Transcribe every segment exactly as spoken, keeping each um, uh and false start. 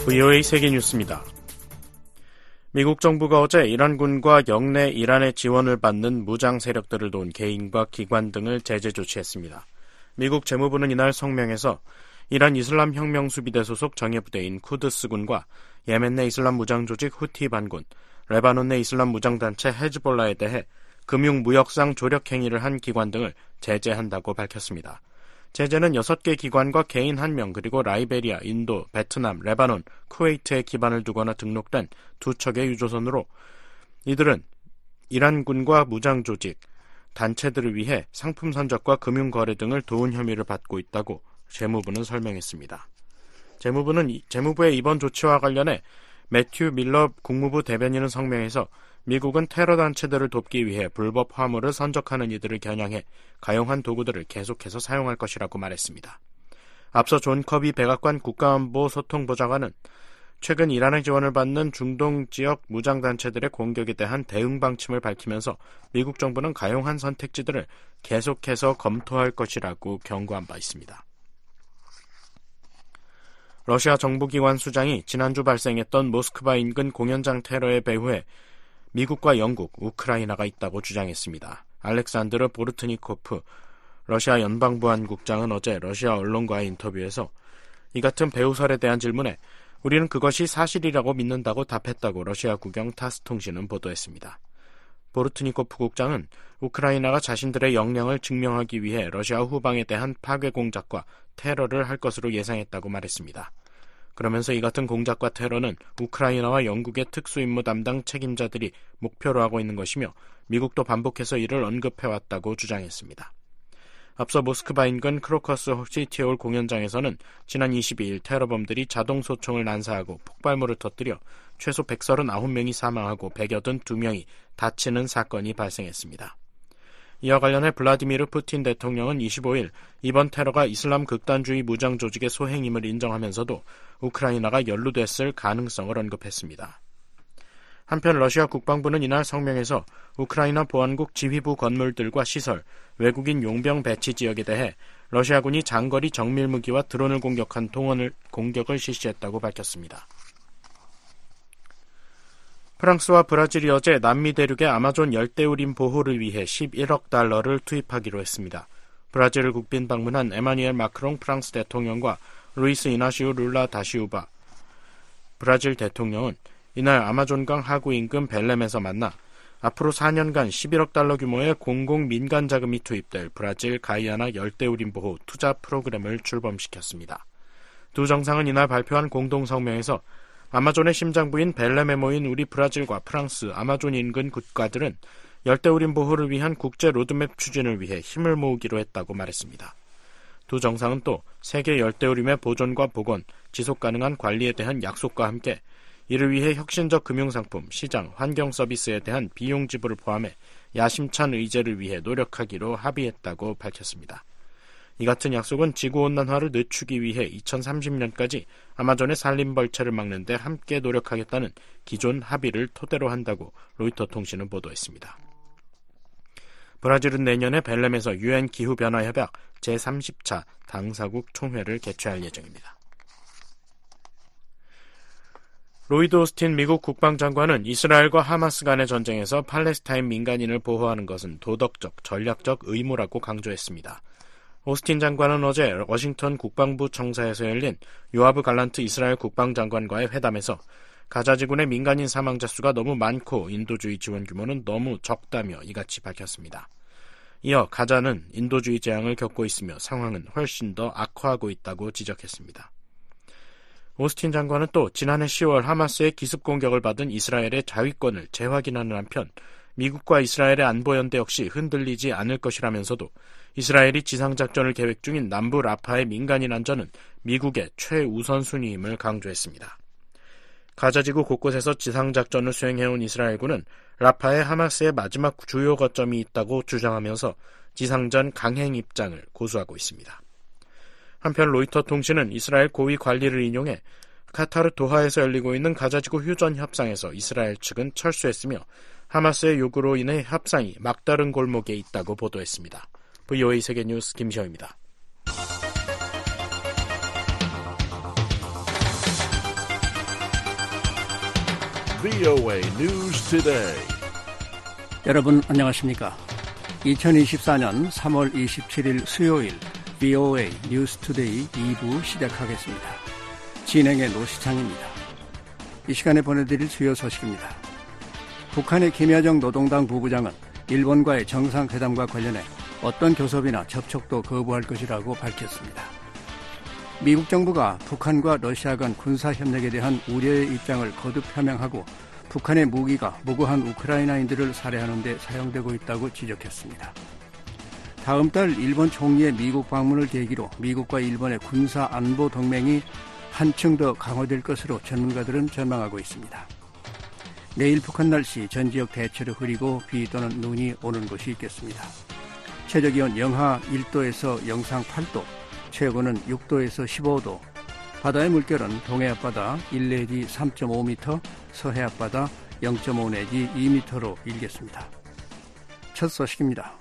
브이오에이 세계뉴스입니다. 미국 정부가 어제 이란군과 영내 이란의 지원을 받는 무장 세력들을 도운 개인과 기관 등을 제재 조치했습니다. 미국 재무부는 이날 성명에서 이란 이슬람 혁명 수비대 소속 정예부대인 쿠드스군과 예멘 내 이슬람 무장 조직 후티 반군, 레바논 내 이슬람 무장단체 헤즈볼라에 대해 금융 무역상 조력 행위를 한 기관 등을 제재한다고 밝혔습니다. 제재는 여섯 개 기관과 개인 한 명 그리고 라이베리아, 인도, 베트남, 레바논, 쿠웨이트에 기반을 두거나 등록된 두 척의 유조선으로 이들은 이란군과 무장 조직, 단체들을 위해 상품 선적과 금융 거래 등을 도운 혐의를 받고 있다고 재무부는 설명했습니다. 재무부는 재무부의 이번 조치와 관련해 매튜 밀러 국무부 대변인은 성명에서 미국은 테러 단체들을 돕기 위해 불법 화물을 선적하는 이들을 겨냥해 가용한 도구들을 계속해서 사용할 것이라고 말했습니다. 앞서 존 커비 백악관 국가안보 소통보좌관은 최근 이란의 지원을 받는 중동 지역 무장단체들의 공격에 대한 대응 방침을 밝히면서 미국 정부는 가용한 선택지들을 계속해서 검토할 것이라고 경고한 바 있습니다. 러시아 정부기관 수장이 지난주 발생했던 모스크바 인근 공연장 테러의 배후에 미국과 영국, 우크라이나가 있다고 주장했습니다. 알렉산드르 보르트니코프 러시아 연방보안국장은 어제 러시아 언론과의 인터뷰에서 이 같은 배후설에 대한 질문에 우리는 그것이 사실이라고 믿는다고 답했다고 러시아 국영 타스 통신은 보도했습니다. 보르트니코프 국장은 우크라이나가 자신들의 역량을 증명하기 위해 러시아 후방에 대한 파괴 공작과 테러를 할 것으로 예상했다고 말했습니다. 그러면서 이 같은 공작과 테러는 우크라이나와 영국의 특수임무 담당 책임자들이 목표로 하고 있는 것이며 미국도 반복해서 이를 언급해왔다고 주장했습니다. 앞서 모스크바 인근 크로커스 시티홀 공연장에서는 지난 이십이일 테러범들이 자동소총을 난사하고 폭발물을 터뜨려 최소 백삼십구 명이 사망하고 백팔십이 명이 다치는 사건이 발생했습니다. 이와 관련해 블라디미르 푸틴 대통령은 이십오일 이번 테러가 이슬람 극단주의 무장 조직의 소행임을 인정하면서도 우크라이나가 연루됐을 가능성을 언급했습니다. 한편 러시아 국방부는 이날 성명에서 우크라이나 보안국 지휘부 건물들과 시설, 외국인 용병 배치 지역에 대해 러시아군이 장거리 정밀무기와 드론을 공격한 동원을 공격을 실시했다고 밝혔습니다. 프랑스와 브라질이 어제 남미 대륙의 아마존 열대우림 보호를 위해 십일억 달러를 투입하기로 했습니다. 브라질을 국빈 방문한 에마뉘엘 마크롱 프랑스 대통령과 루이스 이나시오 룰라 다시우바 브라질 대통령은 이날 아마존강 하구 인근 벨렘에서 만나 앞으로 사 년간 십일억 달러 규모의 공공 민간 자금이 투입될 브라질 가이아나 열대우림 보호 투자 프로그램을 출범시켰습니다. 두 정상은 이날 발표한 공동 성명에서 아마존의 심장부인 벨렘에 모인 우리 브라질과 프랑스, 아마존 인근 국가들은 열대우림 보호를 위한 국제 로드맵 추진을 위해 힘을 모으기로 했다고 말했습니다. 두 정상은 또 세계 열대우림의 보존과 복원, 지속가능한 관리에 대한 약속과 함께 이를 위해 혁신적 금융상품, 시장, 환경 서비스에 대한 비용 지불을 포함해 야심찬 의제를 위해 노력하기로 합의했다고 밝혔습니다. 이 같은 약속은 지구온난화를 늦추기 위해 이천삼십 년까지 아마존의 산림벌채를 막는 데 함께 노력하겠다는 기존 합의를 토대로 한다고 로이터 통신은 보도했습니다. 브라질은 내년에 벨렘에서 유엔 기후변화협약 제삼십 차 당사국 총회를 개최할 예정입니다. 로이드 오스틴 미국 국방장관은 이스라엘과 하마스 간의 전쟁에서 팔레스타인 민간인을 보호하는 것은 도덕적, 전략적 의무라고 강조했습니다. 오스틴 장관은 어제 워싱턴 국방부 청사에서 열린 요아브 갈란트 이스라엘 국방장관과의 회담에서 가자지군의 민간인 사망자 수가 너무 많고 인도주의 지원 규모는 너무 적다며 이같이 밝혔습니다. 이어 가자는 인도주의 재앙을 겪고 있으며 상황은 훨씬 더 악화하고 있다고 지적했습니다. 오스틴 장관은 또 지난해 시월 하마스의 기습 공격을 받은 이스라엘의 자위권을 재확인하는 한편 미국과 이스라엘의 안보연대 역시 흔들리지 않을 것이라면서도 이스라엘이 지상작전을 계획 중인 남부 라파의 민간인 안전은 미국의 최우선순위임을 강조했습니다. 가자지구 곳곳에서 지상작전을 수행해온 이스라엘군은 라파에 하마스의 마지막 주요 거점이 있다고 주장하면서 지상전 강행 입장을 고수하고 있습니다. 한편 로이터 통신은 이스라엘 고위 관리를 인용해 카타르 도하에서 열리고 있는 가자지구 휴전 협상에서 이스라엘 측은 철수했으며 하마스의 요구로 인해 협상이 막다른 골목에 있다고 보도했습니다. 브이오에이 세계뉴스 김시영입니다. 브이오에이 News Today. 여러분 안녕하십니까? 이천이십사년 삼월 이십칠일 수요일 브이오에이 뉴스 투데이 이 부 시작하겠습니다. 진행의 노시창입니다. 이 시간에 보내드릴 주요 소식입니다. 북한의 김여정 노동당 부부장은 일본과의 정상회담과 관련해 어떤 교섭이나 접촉도 거부할 것이라고 밝혔습니다. 미국 정부가 북한과 러시아 간 군사협력에 대한 우려의 입장을 거듭 표명하고 북한의 무기가 무고한 우크라이나인들을 살해하는 데 사용되고 있다고 지적했습니다. 다음 달 일본 총리의 미국 방문을 계기로 미국과 일본의 군사 안보 동맹이 한층 더 강화될 것으로 전문가들은 전망하고 있습니다. 내일 북한 날씨 전 지역 대체로 흐리고 비 또는 눈이 오는 곳이 있겠습니다. 최저기온 영하 일 도에서 영상 팔 도, 최고는 육 도에서 십오 도, 바다의 물결은 동해 앞바다 일 내지 삼 점 오 미터, 서해 앞바다 영 점 오 내지 이 미터로 일겠습니다. 첫 소식입니다.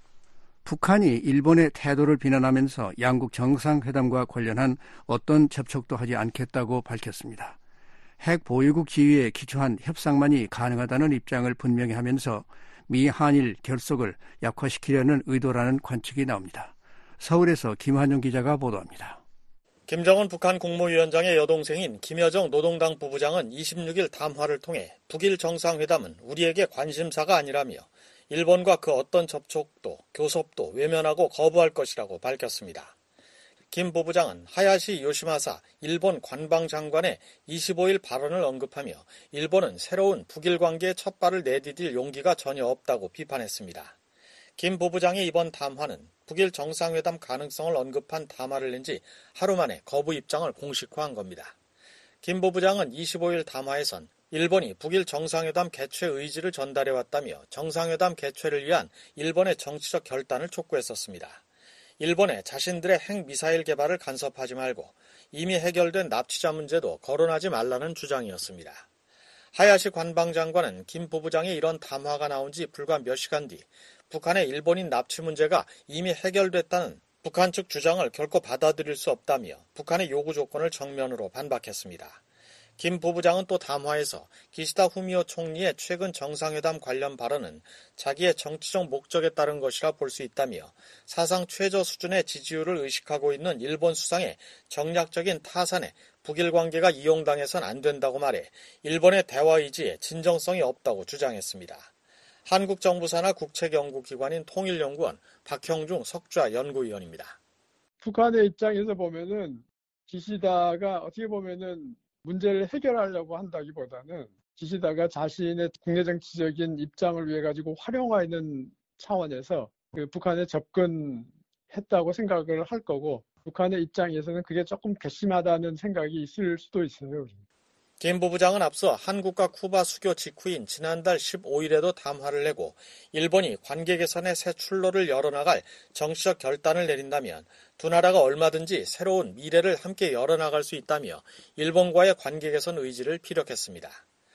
북한이 일본의 태도를 비난하면서 양국 정상회담과 관련한 어떤 접촉도 하지 않겠다고 밝혔습니다. 핵 보유국 지위에 기초한 협상만이 가능하다는 입장을 분명히 하면서 미 한일 결속을 약화시키려는 의도라는 관측이 나옵니다. 서울에서 김한용 기자가 보도합니다. 김정은 북한 국무위원장의 여동생인 김여정 노동당 부부장은 이십육일 담화를 통해 북일 정상회담은 우리에게 관심사가 아니라며 일본과 그 어떤 접촉도 교섭도 외면하고 거부할 것이라고 밝혔습니다. 김 부부장은 하야시 요시마사 일본 관방장관의 이십오일 발언을 언급하며 일본은 새로운 북일 관계의 첫 발을 내디딜 용기가 전혀 없다고 비판했습니다. 김 부부장의 이번 담화는 북일 정상회담 가능성을 언급한 담화를 낸 지 하루 만에 거부 입장을 공식화한 겁니다. 김 부부장은 이십오일 담화에선 일본이 북일 정상회담 개최 의지를 전달해왔다며 정상회담 개최를 위한 일본의 정치적 결단을 촉구했었습니다. 일본에 자신들의 핵미사일 개발을 간섭하지 말고 이미 해결된 납치자 문제도 거론하지 말라는 주장이었습니다. 하야시 관방장관은 김 부부장의 이런 담화가 나온 지 불과 몇 시간 뒤 북한의 일본인 납치 문제가 이미 해결됐다는 북한 측 주장을 결코 받아들일 수 없다며 북한의 요구 조건을 정면으로 반박했습니다. 김 부부장은 또 담화에서 기시다 후미오 총리의 최근 정상회담 관련 발언은 자기의 정치적 목적에 따른 것이라 볼 수 있다며 사상 최저 수준의 지지율을 의식하고 있는 일본 수상의 정략적인 타산에 북일 관계가 이용당해선 안 된다고 말해 일본의 대화 의지에 진정성이 없다고 주장했습니다. 한국 정부 산하 국책연구기관인 통일연구원 박형중 석좌 연구위원입니다. 북한의 입장에서 보면은 기시다가 어떻게 보면은 문제를 해결하려고 한다기보다는 기시다가 자신의 국내 정치적인 입장을 위해 가지고 활용하는 차원에서 그 북한에 접근했다고 생각을 할 거고 북한의 입장에서는 그게 조금 괘씸하다는 생각이 있을 수도 있어요. 김 부부장은 앞서 한국과 쿠바 수교 직후인 지난달 십오일에도 담화를 내고 일본이 관계 개선의 새 출로를 열어나갈 정치적 결단을 내린다면 두 나라가 얼마든지 새로운 미래를 함께 열어나갈 수 있다며 일본과의 관계 개선 의지를 피력했습니다.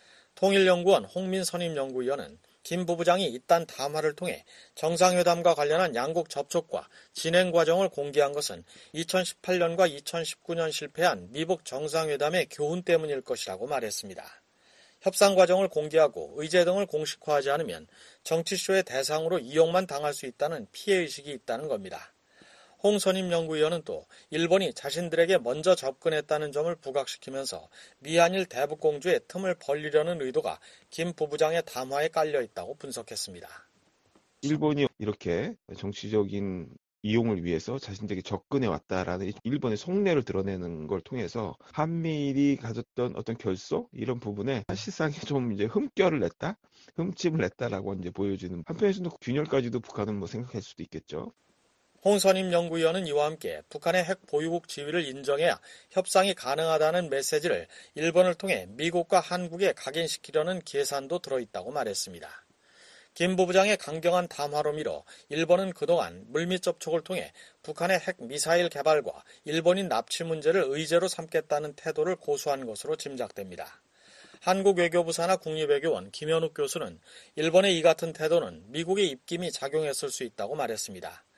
통일연구원 홍민 선임연구위원은 김 부부장이 이딴 담화를 통해 정상회담과 관련한 양국 접촉과 진행 과정을 공개한 것은 이천십팔년과 이천십구년 실패한 미북 정상회담의 교훈 때문일 것이라고 말했습니다. 협상 과정을 공개하고 의제 등을 공식화하지 않으면 정치쇼의 대상으로 이용만 당할 수 있다는 피해의식이 있다는 겁니다. 홍 선임연구위원은 또 일본이 자신들에게 먼저 접근했다는 점을 부각시키면서 미한일 대북공조의 틈을 벌리려는 의도가 김 부부장의 담화에 깔려 있다고 분석했습니다. 일본이 이렇게 정치적인 이용을 위해서 자신들에게 접근해 왔다라는 일본의 속내를 드러내는 걸 통해서 한미일이 가졌던 어떤 결속 이런 부분에 사실상에 좀 이제 흠결을 냈다, 흠집을 냈다라고 이제 보여주는 한편에서는 균열까지도 북한은 뭐 생각할 수도 있겠죠. 홍 선임연구위원은 이와 함께 북한의 핵 보유국 지위를 인정해야 협상이 가능하다는 메시지를 일본을 통해 미국과 한국에 각인시키려는 계산도 들어있다고 말했습니다. 김 부부장의 강경한 담화로 미뤄 일본은 그동안 물밑 접촉을 통해 북한의 핵 미사일 개발과 일본인 납치 문제를 의제로 삼겠다는 태도를 고수한 것으로 짐작됩니다. 한국 외교부 산하 국립외교원 김현욱 교수는 일본의 이 같은 태도는 미국의 입김이 작용했을 수 있다고 말했습니다.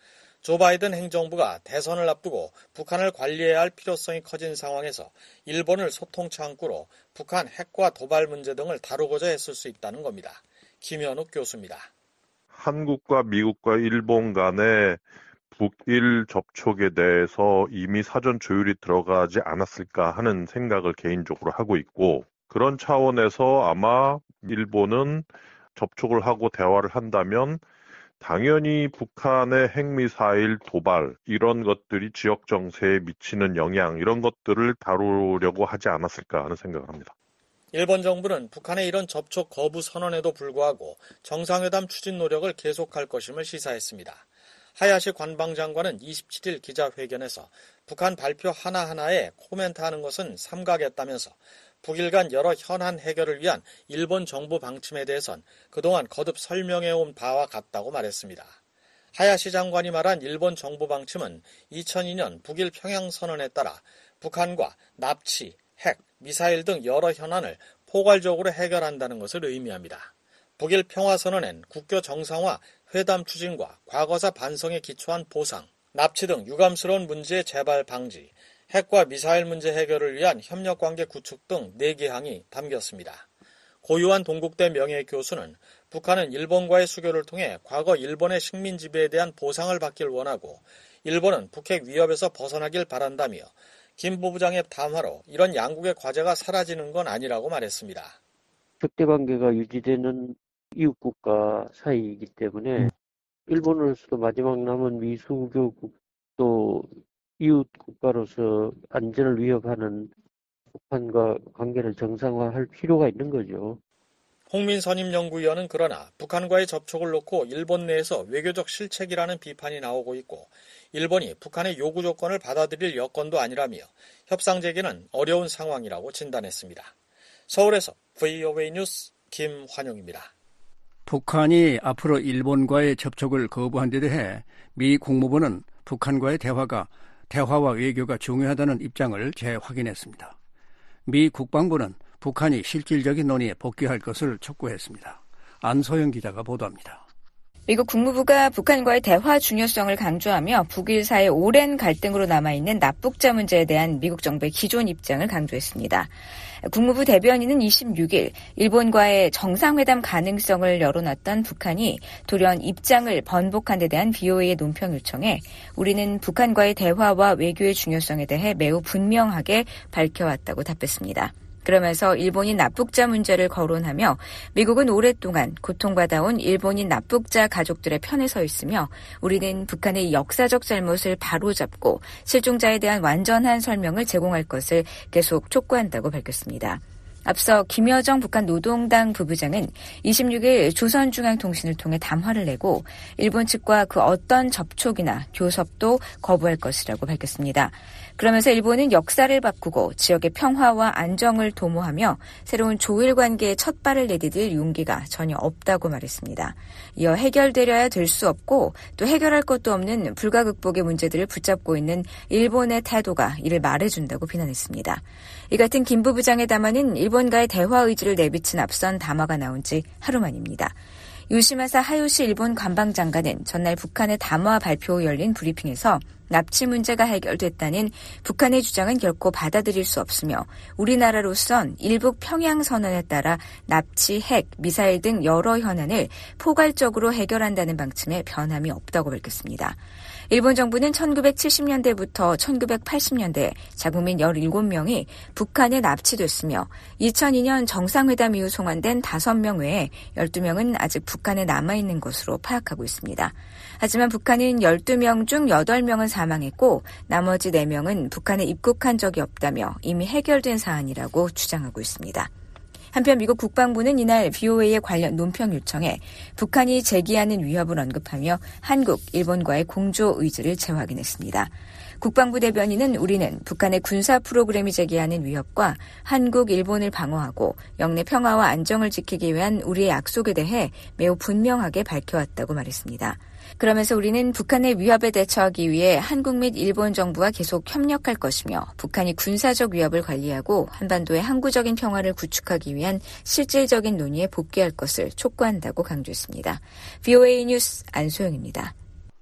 조 바이든 행정부가 대선을 앞두고 북한을 관리해야 할 필요성이 커진 상황에서 일본을 소통 창구로 북한 핵과 도발 문제 등을 다루고자 했을 수 있다는 겁니다. 김현욱 교수입니다. 한국과 미국과 일본 간의 북일 접촉에 대해서 이미 사전 조율이 들어가지 않았을까 하는 생각을 개인적으로 하고 있고, 그런 차원에서 아마 일본은 접촉을 하고 대화를 한다면 당연히 북한의 핵미사일 도발, 이런 것들이 지역 정세에 미치는 영향, 이런 것들을 다루려고 하지 않았을까 하는 생각을 합니다. 일본 정부는 북한의 이런 접촉 거부 선언에도 불구하고 정상회담 추진 노력을 계속할 것임을 시사했습니다. 하야시 관방장관은 이십칠일 기자회견에서 북한 발표 하나하나에 코멘트하는 것은 삼가겠다면서 북일 간 여러 현안 해결을 위한 일본 정부 방침에 대해선 그동안 거듭 설명해온 바와 같다고 말했습니다. 하야시 장관이 말한 일본 정부 방침은 이천이년 북일 평양선언에 따라 북한과 납치, 핵, 미사일 등 여러 현안을 포괄적으로 해결한다는 것을 의미합니다. 북일 평화선언엔 국교 정상화, 회담 추진과 과거사 반성에 기초한 보상, 납치 등 유감스러운 문제의 재발 방지, 핵과 미사일 문제 해결을 위한 협력관계 구축 등 네 개항이 담겼습니다. 고유한 동국대 명예교수는 북한은 일본과의 수교를 통해 과거 일본의 식민 지배에 대한 보상을 받길 원하고 일본은 북핵 위협에서 벗어나길 바란다며 김 부부장의談話로 이런 양국의 과제가 사라지는 건 아니라고 말했습니다. 적대관계가 유지되는 이웃국가 사이이기 때문에 일본으로서도 마지막 남은 미수교국도 이웃 국가로서 안전을 위협하는 북한과 관계를 정상화할 필요가 있는 거죠. 홍민 선임연구위원은 그러나 북한과의 접촉을 놓고 일본 내에서 외교적 실책이라는 비판이 나오고 있고 일본이 북한의 요구 조건을 받아들일 여건도 아니라며 협상 재개는 어려운 상황이라고 진단했습니다. 서울에서 브이오에이 뉴스 김환용입니다. 북한이 앞으로 일본과의 접촉을 거부한 데 대해 미 국무부는 북한과의 대화가 대화와 외교가 중요하다는 입장을 재확인했습니다. 미 국방부는 북한이 실질적인 논의에 복귀할 것을 촉구했습니다. 안소영 기자가 보도합니다. 미국 국무부가 북한과의 대화 중요성을 강조하며 북일 사이의 오랜 갈등으로 남아있는 납북자 문제에 대한 미국 정부의 기존 입장을 강조했습니다. 국무부 대변인은 이십육일 일본과의 정상회담 가능성을 열어놨던 북한이 돌연 입장을 번복한 데 대한 브이오에이의 논평 요청에 우리는 북한과의 대화와 외교의 중요성에 대해 매우 분명하게 밝혀왔다고 답했습니다. 그러면서 일본인 납북자 문제를 거론하며 미국은 오랫동안 고통받아온 일본인 납북자 가족들의 편에 서 있으며 우리는 북한의 역사적 잘못을 바로잡고 실종자에 대한 완전한 설명을 제공할 것을 계속 촉구한다고 밝혔습니다. 앞서 김여정 북한 노동당 부부장은 이십육일 조선중앙통신을 통해 담화를 내고 일본 측과 그 어떤 접촉이나 교섭도 거부할 것이라고 밝혔습니다. 그러면서 일본은 역사를 바꾸고 지역의 평화와 안정을 도모하며 새로운 조일 관계에 첫 발을 내디딜 용기가 전혀 없다고 말했습니다. 이어 해결되려야 될 수 없고 또 해결할 것도 없는 불가극복의 문제들을 붙잡고 있는 일본의 태도가 이를 말해준다고 비난했습니다. 이 같은 김 부부장의 담화는 일본과의 대화 의지를 내비친 앞선 담화가 나온 지 하루 만입니다. 요시마사 하요시 일본 관방장관은 전날 북한의 담화 발표 후 열린 브리핑에서 납치 문제가 해결됐다는 북한의 주장은 결코 받아들일 수 없으며 우리나라로선 일북 평양선언에 따라 납치, 핵, 미사일 등 여러 현안을 포괄적으로 해결한다는 방침에 변함이 없다고 밝혔습니다. 일본 정부는 천구백칠십년대부터 천구백팔십년대 자국민 열일곱 명이 북한에 납치됐으며 이천이년 정상회담 이후 송환된 다섯 명 외에 열두 명은 아직 북한에 남아있는 것으로 파악하고 있습니다. 하지만 북한은 열두 명 중 여덟 명은 사망했고 나머지 네 명은 북한에 입국한 적이 없다며 이미 해결된 사안이라고 주장하고 있습니다. 한편 미국 국방부는 이날 브이오에이의 관련 논평 요청에 북한이 제기하는 위협을 언급하며 한국, 일본과의 공조 의지를 재확인했습니다. 국방부 대변인은 우리는 북한의 군사 프로그램이 제기하는 위협과 한국, 일본을 방어하고 영내 평화와 안정을 지키기 위한 우리의 약속에 대해 매우 분명하게 밝혀왔다고 말했습니다. 그러면서 우리는 북한의 위협에 대처하기 위해 한국 및 일본 정부와 계속 협력할 것이며 북한이 군사적 위협을 관리하고 한반도의 항구적인 평화를 구축하기 위한 실질적인 논의에 복귀할 것을 촉구한다고 강조했습니다. 브이오에이 뉴스 안소영입니다.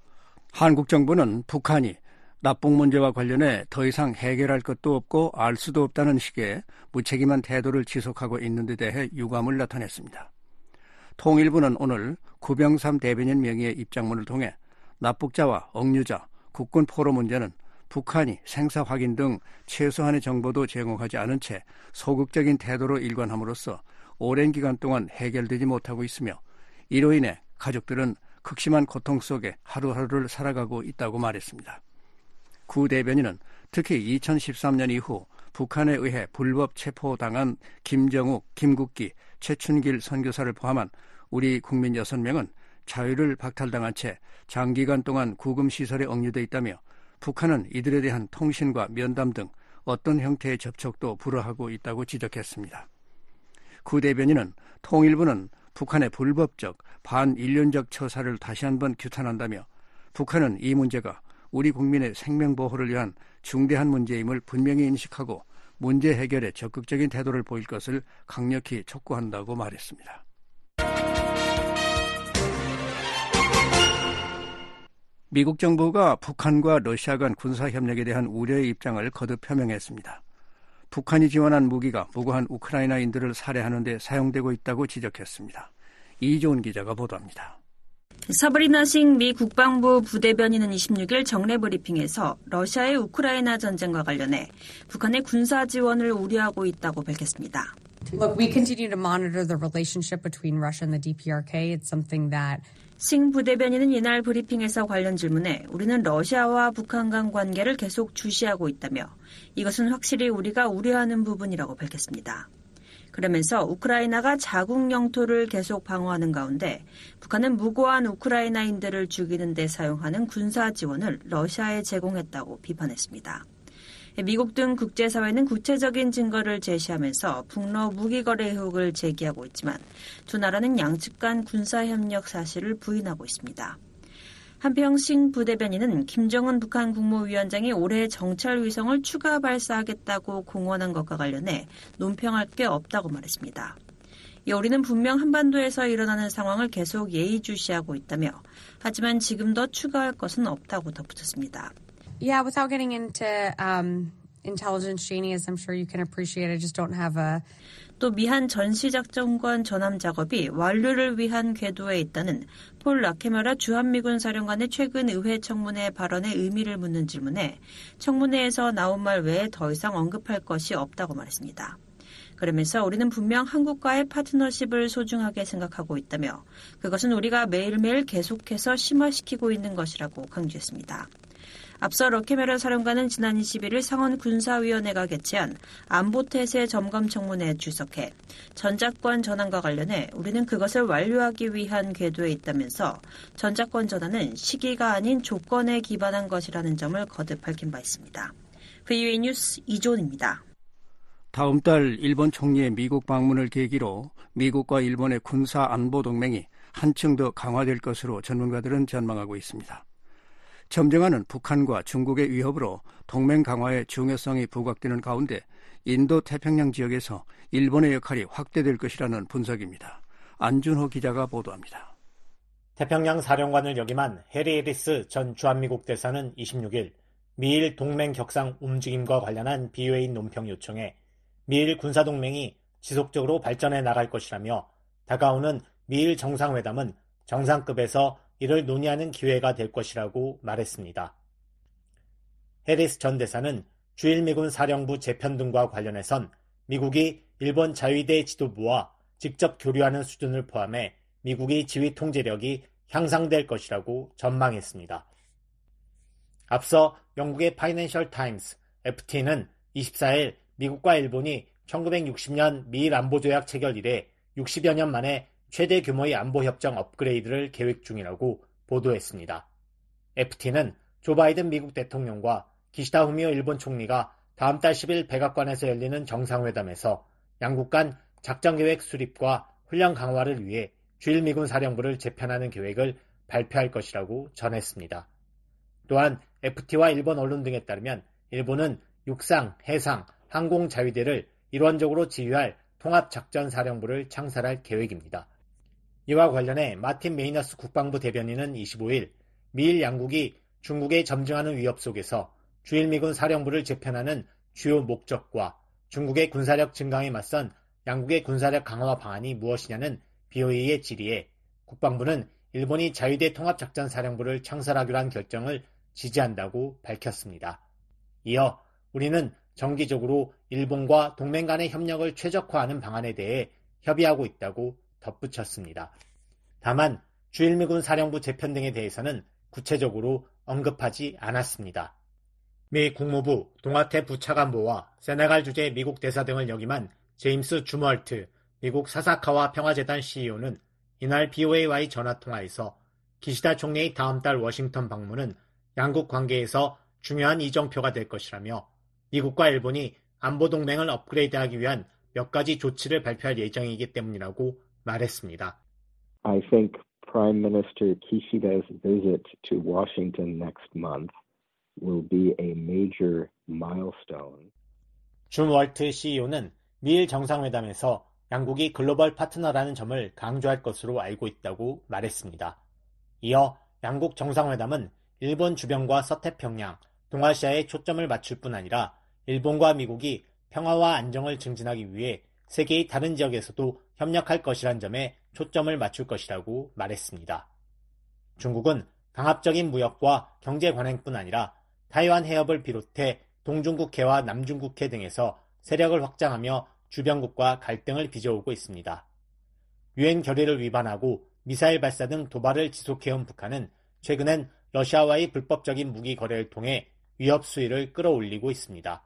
한국 정부는 북한이 납북 문제와 관련해 더 이상 해결할 것도 없고 알 수도 없다는 식의 무책임한 태도를 지속하고 있는 데 대해 유감을 나타냈습니다. 통일부는 오늘 구병삼 대변인 명의의 입장문을 통해 납북자와 억류자, 국군 포로 문제는 북한이 생사 확인 등 최소한의 정보도 제공하지 않은 채 소극적인 태도로 일관함으로써 오랜 기간 동안 해결되지 못하고 있으며 이로 인해 가족들은 극심한 고통 속에 하루하루를 살아가고 있다고 말했습니다. 구 대변인은 특히 이천십삼 년 이후 북한에 의해 불법 체포당한 김정욱, 김국기, 최춘길 선교사를 포함한 우리 국민 여섯 명은 자유를 박탈당한 채 장기간 동안 구금시설에 억류돼 있다며 북한은 이들에 대한 통신과 면담 등 어떤 형태의 접촉도 불허하고 있다고 지적했습니다. 구 대변인은 통일부는 북한의 불법적 반인륜적 처사를 다시 한번 규탄한다며 북한은 이 문제가 우리 국민의 생명보호를 위한 중대한 문제임을 분명히 인식하고 문제 해결에 적극적인 태도를 보일 것을 강력히 촉구한다고 말했습니다. 미국 정부가 북한과 러시아 간 군사협력에 대한 우려의 입장을 거듭 표명했습니다. 북한이 지원한 무기가 무고한 우크라이나인들을 살해하는 데 사용되고 있다고 지적했습니다. 이조은 기자가 보도합니다. 사브리나 싱 미 국방부 부대변인은 이십육 일 정례 브리핑에서 러시아의 우크라이나 전쟁과 관련해 북한의 군사 지원을 우려하고 있다고 밝혔습니다. Look, we continue to monitor the relationship between Russia and the D P R K. It's something that 싱 부대변인은 이날 브리핑에서 관련 질문에 우리는 러시아와 북한 간 관계를 계속 주시하고 있다며 이것은 확실히 우리가 우려하는 부분이라고 밝혔습니다. 그러면서 우크라이나가 자국 영토를 계속 방어하는 가운데 북한은 무고한 우크라이나인들을 죽이는 데 사용하는 군사 지원을 러시아에 제공했다고 비판했습니다. 미국 등 국제사회는 구체적인 증거를 제시하면서 북러 무기거래 의혹을 제기하고 있지만 두 나라는 양측 간 군사협력 사실을 부인하고 있습니다. 한편 싱 부대변인은 김정은 북한 국무위원장이 올해 정찰 위성을 추가 발사하겠다고 공언한 것과 관련해 논평할 게 없다고 말했습니다. 우리는 분명 한반도에서 일어나는 상황을 계속 예의주시하고 있다며 하지만 지금 더 추가할 것은 없다고 덧붙였습니다. Yeah, without getting into um, intelligence genius, I'm sure you can appreciate. I just don't have a. 또 미한 전시작전권 전함 작업이 완료를 위한 궤도에 있다는 폴 라케메라 주한미군 사령관의 최근 의회 청문회 발언의 의미를 묻는 질문에 청문회에서 나온 말 외에 더 이상 언급할 것이 없다고 말했습니다. 그러면서 우리는 분명 한국과의 파트너십을 소중하게 생각하고 있다며 그것은 우리가 매일매일 계속해서 심화시키고 있는 것이라고 강조했습니다. 앞서 라케메라 사령관은 지난 이십일 일 상원 군사위원회가 개최한 안보태세 점검 청문회에 출석해 전작권 전환과 관련해 우리는 그것을 완료하기 위한 궤도에 있다면서 전작권 전환은 시기가 아닌 조건에 기반한 것이라는 점을 거듭 밝힌 바 있습니다. 브이오에이 뉴스 이조은입니다. 다음 달 일본 총리의 미국 방문을 계기로 미국과 일본의 군사 안보 동맹이 한층 더 강화될 것으로 전문가들은 전망하고 있습니다. 점증하는 북한과 중국의 위협으로 동맹 강화의 중요성이 부각되는 가운데 인도 태평양 지역에서 일본의 역할이 확대될 것이라는 분석입니다. 안준호 기자가 보도합니다. 태평양 사령관을 역임한 해리 해리스 전 주한미국 대사는 이십육 일 미일 동맹 격상 움직임과 관련한 비오에이 논평 요청에 미일 군사동맹이 지속적으로 발전해 나갈 것이라며 다가오는 미일 정상회담은 정상급에서 이를 논의하는 기회가 될 것이라고 말했습니다. 해리스 전 대사는 주일미군 사령부 재편 등과 관련해선 미국이 일본 자위대 지도부와 직접 교류하는 수준을 포함해 미국의 지휘 통제력이 향상될 것이라고 전망했습니다. 앞서 영국의 파이낸셜 타임스 에프티는 이십사 일 미국과 일본이 천구백육십 년 미일 안보조약 체결 이래 육십여 년 만에 최대 규모의 안보협정 업그레이드를 계획 중이라고 보도했습니다. 에프티는 조 바이든 미국 대통령과 기시다 후미오 일본 총리가 다음 달 십 일 백악관에서 열리는 정상회담에서 양국 간 작전계획 수립과 훈련 강화를 위해 주일미군 사령부를 재편하는 계획을 발표할 것이라고 전했습니다. 또한 에프티와 일본 언론 등에 따르면 일본은 육상, 해상, 항공 자위대를 일원적으로 지휘할 통합작전사령부를 창설할 계획입니다. 이와 관련해 마틴 메이너스 국방부 대변인은 이십오 일 미일 양국이 중국의 점증하는 위협 속에서 주일미군 사령부를 재편하는 주요 목적과 중국의 군사력 증강에 맞선 양국의 군사력 강화 방안이 무엇이냐는 비오에이의 질의에 국방부는 일본이 자위대 통합작전사령부를 창설하기로 한 결정을 지지한다고 밝혔습니다. 이어 우리는 정기적으로 일본과 동맹 간의 협력을 최적화하는 방안에 대해 협의하고 있다고 덧붙였습니다. 다만 주일미군 사령부 재편 등에 대해서는 구체적으로 언급하지 않았습니다. 미 국무부 동아태 부차관보와 세네갈 주재 미국 대사 등을 역임한 제임스 주멀트 미국 사사카와 평화재단 씨이오는 이날 비오에이와의 전화통화에서 기시다 총리의 다음 달 워싱턴 방문은 양국 관계에서 중요한 이정표가 될 것이라며 미국과 일본이 안보 동맹을 업그레이드하기 위한 몇 가지 조치를 발표할 예정이기 때문이라고 말했습니다. I think Prime Minister Kishida's visit to Washington next month will be a major milestone. 존 월트 씨이오는 미일 정상회담에서 양국이 글로벌 파트너라는 점을 강조할 것으로 알고 있다고 말했습니다. 이어 양국 정상회담은 일본 주변과 서태평양, 동아시아에 초점을 맞출 뿐 아니라 일본과 미국이 평화와 안정을 증진하기 위해 세계의 다른 지역에서도 협력할 것이란 점에 초점을 맞출 것이라고 말했습니다. 중국은 강압적인 무역과 경제 관행뿐 아니라 타이완 해협을 비롯해 동중국해와 남중국해 등에서 세력을 확장하며 주변국과 갈등을 빚어오고 있습니다. 유엔 결의를 위반하고 미사일 발사 등 도발을 지속해온 북한은 최근엔 러시아와의 불법적인 무기 거래를 통해 위협 수위를 끌어올리고 있습니다.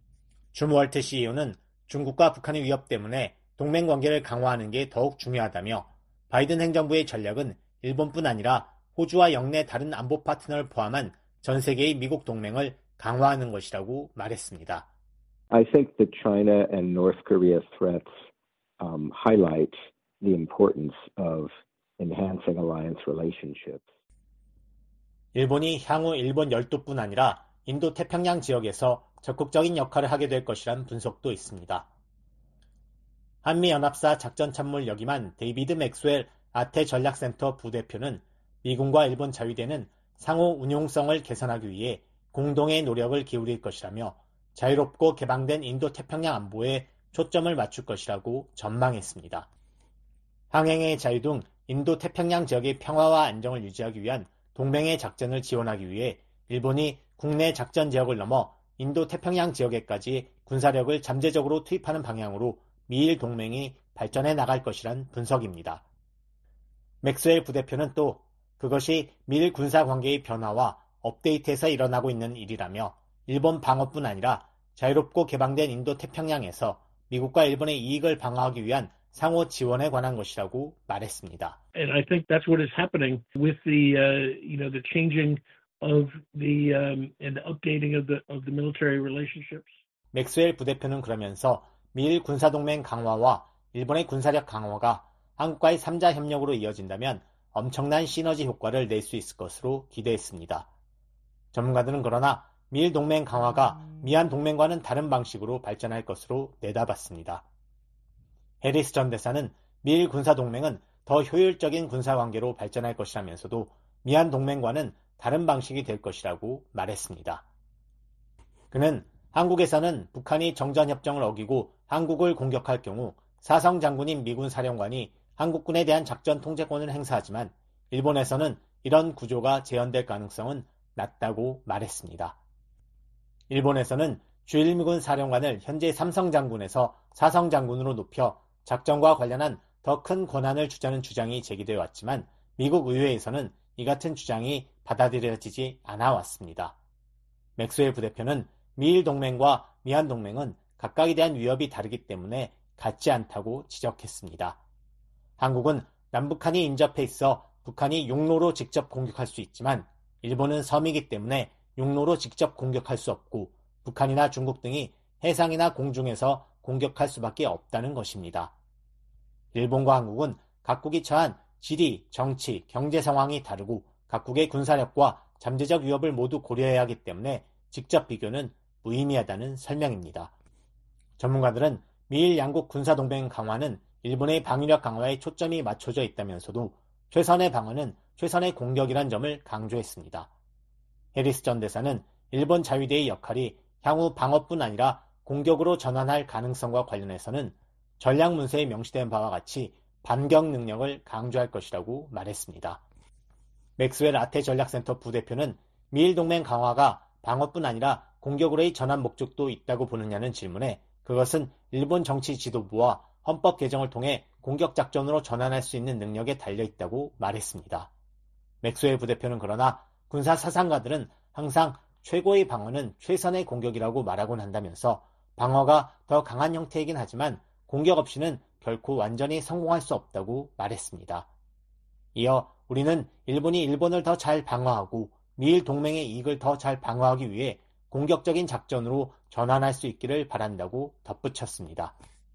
존 월트 씨이오는 중국과 북한의 위협 때문에 동맹 관계를 강화하는 게 더욱 중요하다며 바이든 행정부의 전략은 일본뿐 아니라 호주와 영내 다른 안보 파트너를 포함한 전 세계의 미국 동맹을 강화하는 것이라고 말했습니다. I think the China and North Korea threats um, highlight the importance of enhancing alliance relationships. 일본이 향후 일본 열도뿐 아니라 인도 태평양 지역에서 적극적인 역할을 하게 될 것이란 분석도 있습니다. 한미연합사 작전참모를 역임한 데이비드 맥스웰 아태 전략센터 부대표는 미군과 일본 자위대는 상호 운용성을 개선하기 위해 공동의 노력을 기울일 것이라며 자유롭고 개방된 인도 태평양 안보에 초점을 맞출 것이라고 전망했습니다. 항행의 자유 등 인도 태평양 지역의 평화와 안정을 유지하기 위한 동맹의 작전을 지원하기 위해 일본이 국내 작전 지역을 넘어 인도 태평양 지역에까지 군사력을 잠재적으로 투입하는 방향으로 미일 동맹이 발전해 나갈 것이란 분석입니다. 맥스웰 부대표는 또 그것이 미일 군사 관계의 변화와 업데이트에서 일어나고 있는 일이라며 일본 방어뿐 아니라 자유롭고 개방된 인도 태평양에서 미국과 일본의 이익을 방어하기 위한 상호 지원에 관한 것이라고 말했습니다. And I think that's what is happening with the, uh, you know, the changing of the um, and the updating of the of the military relationships. 맥스웰 부대표는 그러면서 미일 군사동맹 강화와 일본의 군사력 강화가 한국과의 삼자 협력으로 이어진다면 엄청난 시너지 효과를 낼 수 있을 것으로 기대했습니다. 전문가들은 그러나 미일 동맹 강화가 미한 동맹과는 다른 방식으로 발전할 것으로 내다봤습니다. 해리스 전 대사는 미일 군사동맹은 더 효율적인 군사관계로 발전할 것이라면서도 미한 동맹과는 다른 방식이 될 것이라고 말했습니다. 그는 한국에서는 북한이 정전협정을 어기고 한국을 공격할 경우 사성 장군인 미군 사령관이 한국군에 대한 작전 통제권을 행사하지만 일본에서는 이런 구조가 재현될 가능성은 낮다고 말했습니다. 일본에서는 주일미군 사령관을 현재 삼성 장군에서 사성 장군으로 높여 작전과 관련한 더 큰 권한을 주자는 주장이 제기되어 왔지만 미국 의회에서는 이 같은 주장이 받아들여지지 않아 왔습니다. 맥스웰 부대표는 미일 동맹과 미한 동맹은 각각에 대한 위협이 다르기 때문에 같지 않다고 지적했습니다. 한국은 남북한이 인접해 있어 북한이 용로로 직접 공격할 수 있지만 일본은 섬이기 때문에 용로로 직접 공격할 수 없고 북한이나 중국 등이 해상이나 공중에서 공격할 수밖에 없다는 것입니다. 일본과 한국은 각국이 처한 지리, 정치, 경제 상황이 다르고 각국의 군사력과 잠재적 위협을 모두 고려해야 하기 때문에 직접 비교는 무의미하다는 설명입니다. 전문가들은 미일 양국 군사동맹 강화는 일본의 방위력 강화에 초점이 맞춰져 있다면서도 최선의 방어는 최선의 공격이란 점을 강조했습니다. 해리스 전 대사는 일본 자위대의 역할이 향후 방어뿐 아니라 공격으로 전환할 가능성과 관련해서는 전략 문서에 명시된 바와 같이 반격 능력을 강조할 것이라고 말했습니다. 맥스웰 아태 전략센터 부대표는 미일 동맹 강화가 방어뿐 아니라 공격으로의 전환 목적도 있다고 보느냐는 질문에 그것은 일본 정치 지도부와 헌법 개정을 통해 공격 작전으로 전환할 수 있는 능력에 달려있다고 말했습니다. 맥스웰 부대표는 그러나 군사 사상가들은 항상 최고의 방어는 최선의 공격이라고 말하곤 한다면서 방어가 더 강한 형태이긴 하지만 공격 없이는 결코 완전히 성공할 수 없다고 말했습니다. 이어 우리는 일본이 일본을 더 잘 방어하고 미일 동맹의 이익을 더 잘 방어하기 위해 공격적인 작전으로 전환할 수 있기를 바란다고 덧붙였습니다.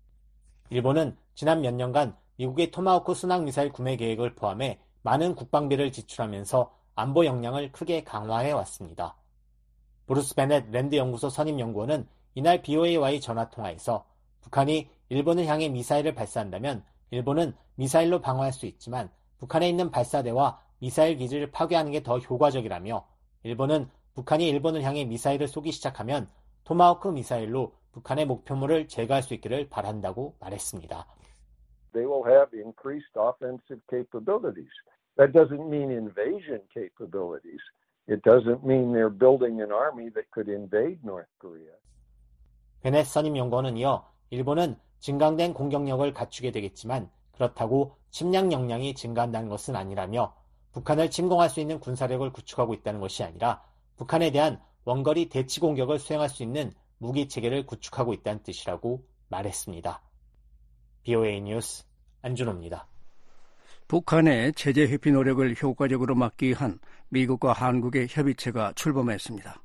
일본은 지난 몇 년간 미국의 토마호크 순항미사일 구매 계획을 포함해 많은 국방비를 지출하면서 안보 역량을 크게 강화해 왔습니다. 브루스 베넷 랜드 연구소 선임 연구원은 이날 비오에이와의 전화통화에서 북한이 일본을 향해 미사일을 발사한다면 일본은 미사일로 방어할 수 있지만 북한에 있는 발사대와 미사일 기지를 파괴하는 게 더 효과적이라며 일본은 북한이 일본을 향해 미사일을 쏘기 시작하면 토마호크 미사일로 북한의 목표물을 제거할 수 있기를 바란다고 말했습니다. They will have increased offensive capabilities. That doesn't mean invasion capabilities. It doesn't mean they're building an army that could invade North Korea. 베넷 선임 연구원은 이어 일본은 증강된 공격력을 갖추게 되겠지만 그렇다고 침략 역량이 증가한다는 것은 아니라며 북한을 침공할 수 있는 군사력을 구축하고 있다는 것이 아니라 북한에 대한 원거리 대치 공격을 수행할 수 있는 무기 체계를 구축하고 있다는 뜻이라고 말했습니다. 비오에이 뉴스 안준호입니다. 북한의 제재 회피 노력을 효과적으로 막기 위한 미국과 한국의 협의체가 출범했습니다.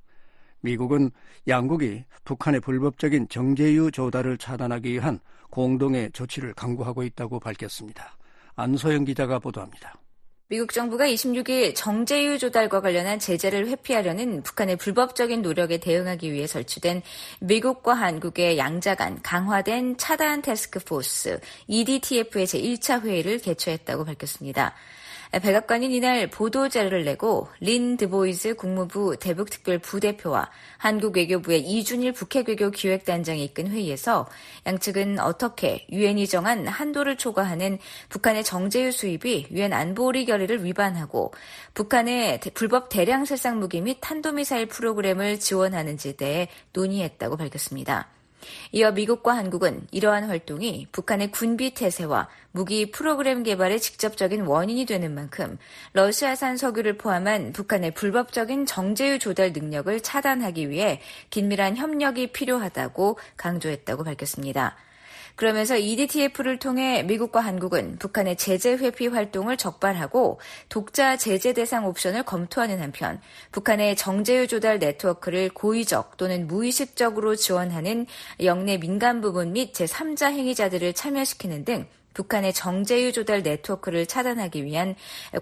미국은 양국이 북한의 불법적인 정제유 조달을 차단하기 위한 공동의 조치를 강구하고 있다고 밝혔습니다. 안소영 기자가 보도합니다. 미국 정부가 이십육 일 정제유 조달과 관련한 제재를 회피하려는 북한의 불법적인 노력에 대응하기 위해 설치된 미국과 한국의 양자 간 강화된 차단 태스크포스 이디티에프의 제일 차 회의를 개최했다고 밝혔습니다. 백악관은 이날 보도자료를 내고 린 드보이즈 국무부 대북특별 부대표와 한국 외교부의 이준일 북핵외교 기획단장이 이끈 회의에서 양측은 어떻게 유엔이 정한 한도를 초과하는 북한의 정제유 수입이 유엔 안보리 결의를 위반하고 북한의 불법 대량 살상 무기 및 탄도미사일 프로그램을 지원하는지에 대해 논의했다고 밝혔습니다. 이어 미국과 한국은 이러한 활동이 북한의 군비 태세와 무기 프로그램 개발의 직접적인 원인이 되는 만큼 러시아산 석유를 포함한 북한의 불법적인 정제유 조달 능력을 차단하기 위해 긴밀한 협력이 필요하다고 강조했다고 밝혔습니다. 그러면서 이디티에프를 통해 미국과 한국은 북한의 제재 회피 활동을 적발하고 독자 제재 대상 옵션을 검토하는 한편 북한의 정제유 조달 네트워크를 고의적 또는 무의식적으로 지원하는 영내 민간 부분 및 제삼자 행위자들을 참여시키는 등 북한의 정제유 조달 네트워크를 차단하기 위한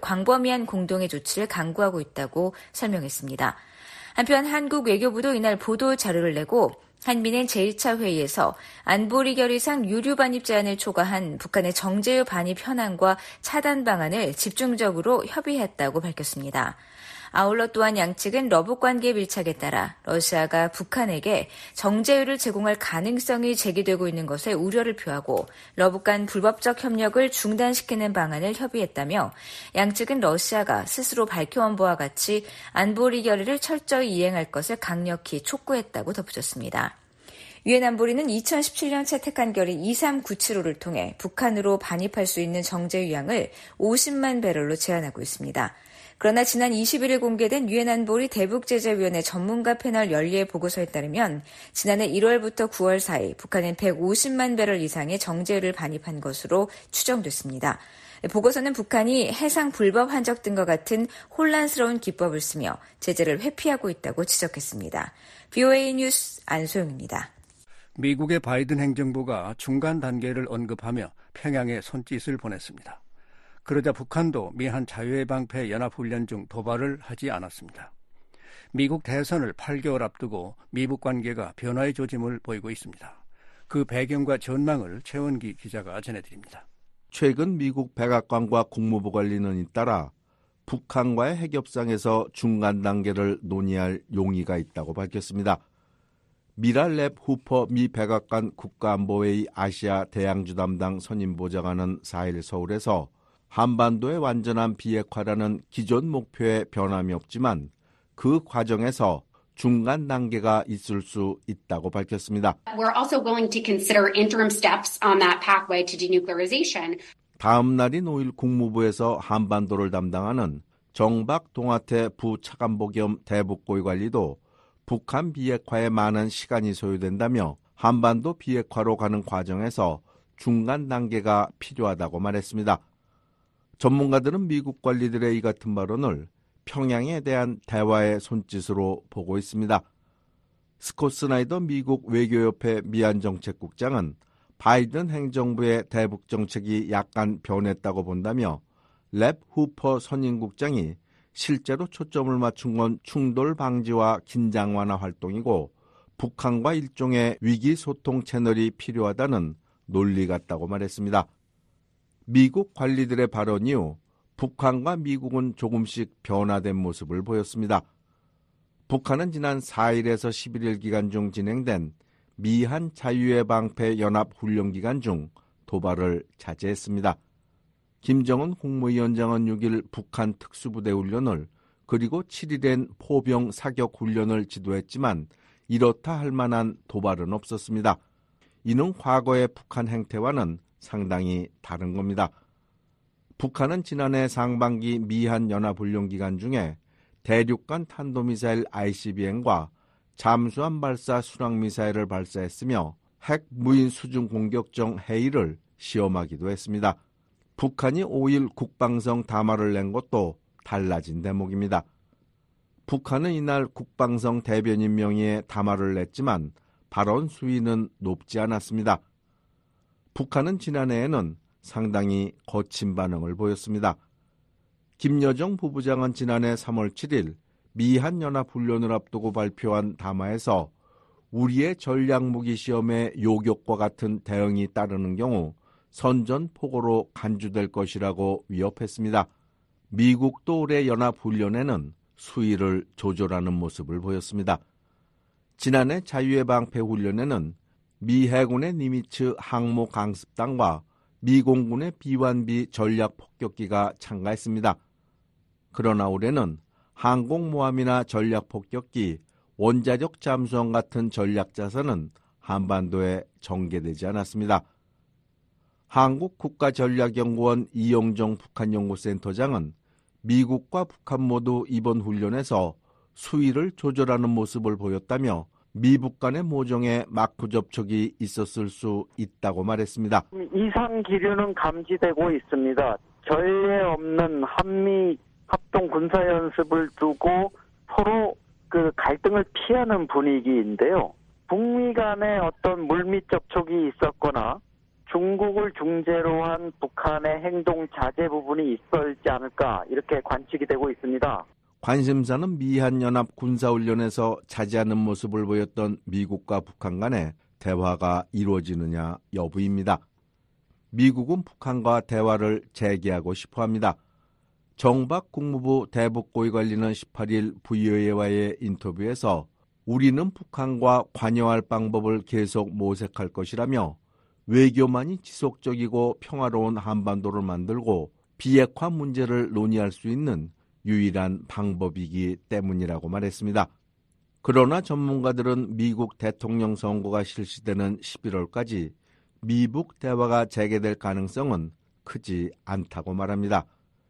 광범위한 공동의 조치를 강구하고 있다고 설명했습니다. 한편 한국 외교부도 이날 보도 자료를 내고 한미는 제일 차 회의에서 안보리 결의상 유류 반입 제한을 초과한 북한의 정제유 반입 현황과 차단 방안을 집중적으로 협의했다고 밝혔습니다. 아울러 또한 양측은 러북 관계 밀착에 따라 러시아가 북한에게 정제유를 제공할 가능성이 제기되고 있는 것에 우려를 표하고 러북 간 불법적 협력을 중단시키는 방안을 협의했다며 양측은 러시아가 스스로 밝혀온 바와 같이 안보리 결의를 철저히 이행할 것을 강력히 촉구했다고 덧붙였습니다. 유엔 안보리는 이천십칠 년 채택한 결의 이삼구칠오를 통해 북한으로 반입할 수 있는 정제유 양을 오십만 배럴로 제한하고 있습니다. 그러나 지난 이십일 일 공개된 유엔 안보리 대북제재위원회 전문가 패널 연리의 보고서에 따르면 지난해 일월부터 구월 사이 북한은 백오십만 배럴 이상의 정제유를 반입한 것으로 추정됐습니다. 보고서는 북한이 해상 불법 한적 등과 같은 혼란스러운 기법을 쓰며 제재를 회피하고 있다고 지적했습니다. 비오에이 뉴스 안소영입니다. 미국의 바이든 행정부가 중간 단계를 언급하며 평양에 손짓을 보냈습니다. 그러자 북한도 미한 자유해방패 연합훈련 중 도발을 하지 않았습니다. 미국 대선을 팔 개월 앞두고 미북 관계가 변화의 조짐을 보이고 있습니다. 그 배경과 전망을 최원기 기자가 전해드립니다. 최근 미국 백악관과 국무부 관리는 잇따라 북한과의 핵협상에서 중간 단계를 논의할 용의가 있다고 밝혔습니다. 미라 랩 후퍼 미 백악관 국가안보회의 아시아 대양주 담당 선임보좌관은 사일 서울에서 한반도의 완전한 비핵화라는 기존 목표에 변함이 없지만 그 과정에서 중간 단계가 있을 수 있다고 밝혔습니다. We're also willing to consider interim steps on that pathway to denuclearization. 다음 날인 오일 국무부에서 한반도를 담당하는 정박 동아태 부차관보 겸 대북고위관리도 북한 비핵화에 많은 시간이 소요된다며 한반도 비핵화로 가는 과정에서 중간 단계가 필요하다고 말했습니다. 전문가들은 미국 관리들의 이 같은 발언을 평양에 대한 대화의 손짓으로 보고 있습니다. 스콧 스나이더 미국 외교협회 미안정책국장은 바이든 행정부의 대북 정책이 약간 변했다고 본다며 랩 후퍼 선임국장이 실제로 초점을 맞춘 건 충돌 방지와 긴장 완화 활동이고 북한과 일종의 위기 소통 채널이 필요하다는 논리 같다고 말했습니다. 미국 관리들의 발언 이후 북한과 미국은 조금씩 변화된 모습을 보였습니다. 북한은 지난 사일에서 십일일 기간 중 진행된 미한 자유의 방패 연합 훈련 기간 중 도발을 자제했습니다. 김정은 국무위원장은 육일 북한 특수부대 훈련을 그리고 칠일엔 포병 사격 훈련을 지도했지만 이렇다 할 만한 도발은 없었습니다. 이는 과거의 북한 행태와는 상당히 다른 겁니다. 북한은 지난해 상반기 미한 연합훈련 기간 중에 대륙간 탄도미사일 아이씨비엠과 잠수함 발사 순항미사일을 발사했으며 핵 무인 수중 공격정 헤이를 시험하기도 했습니다. 북한이 오일 국방성 담화를 낸 것도 달라진 대목입니다. 북한은 이날 국방성 대변인 명의의 담화를 냈지만 발언 수위는 높지 않았습니다. 북한은 지난해에는 상당히 거친 반응을 보였습니다. 김여정 부부장은 지난해 삼월 칠일 미한 연합훈련을 앞두고 발표한 담화에서 우리의 전략무기 시험에 요격과 같은 대응이 따르는 경우 선전포고로 간주될 것이라고 위협했습니다. 미국도 올해 연합훈련에는 수위를 조절하는 모습을 보였습니다. 지난해 자유의 방패 훈련에는 미 해군의 니미츠 항모 강습단과 미 공군의 비완비 전략 폭격기가 참가했습니다. 그러나 올해는 항공모함이나 전략 폭격기, 원자력 잠수함 같은 전략 자산은 한반도에 전개되지 않았습니다. 한국국가전략연구원 이영정 북한연구센터장은 미국과 북한 모두 이번 훈련에서 수위를 조절하는 모습을 보였다며 미북 간의 모종의 마크 접촉이 있었을 수 있다고 말했습니다. 이상 기류는 감지되고 있습니다. 전례 없는 한미 합동 군사연습을 두고 서로 그 갈등을 피하는 분위기인데요. 북미 간의 어떤 물밑 접촉이 있었거나 중국을 중재로 한 북한의 행동 자제 부분이 있었지 않을까 이렇게 관측이 되고 있습니다. 관심사는 미한연합 군사훈련에서 자제하는 모습을 보였던 미국과 북한 간의 대화가 이루어지느냐 여부입니다. 미국은 북한과 대화를 재개하고 싶어합니다. 정박 국무부 대북고위관리는 십팔일 브이오에이와의 인터뷰에서 우리는 북한과 관여할 방법을 계속 모색할 것이라며 외교만이 지속적이고 평화로운 한반도를 만들고 비핵화 문제를 논의할 수 있는 유일한 방법이기 때문이라고 말했습니다. 그러나 전문가들은 미국 대통령 선거가 실시되는 십일월까지 미북 대화가 재개될 가능성은 크지 않다고 말합니다.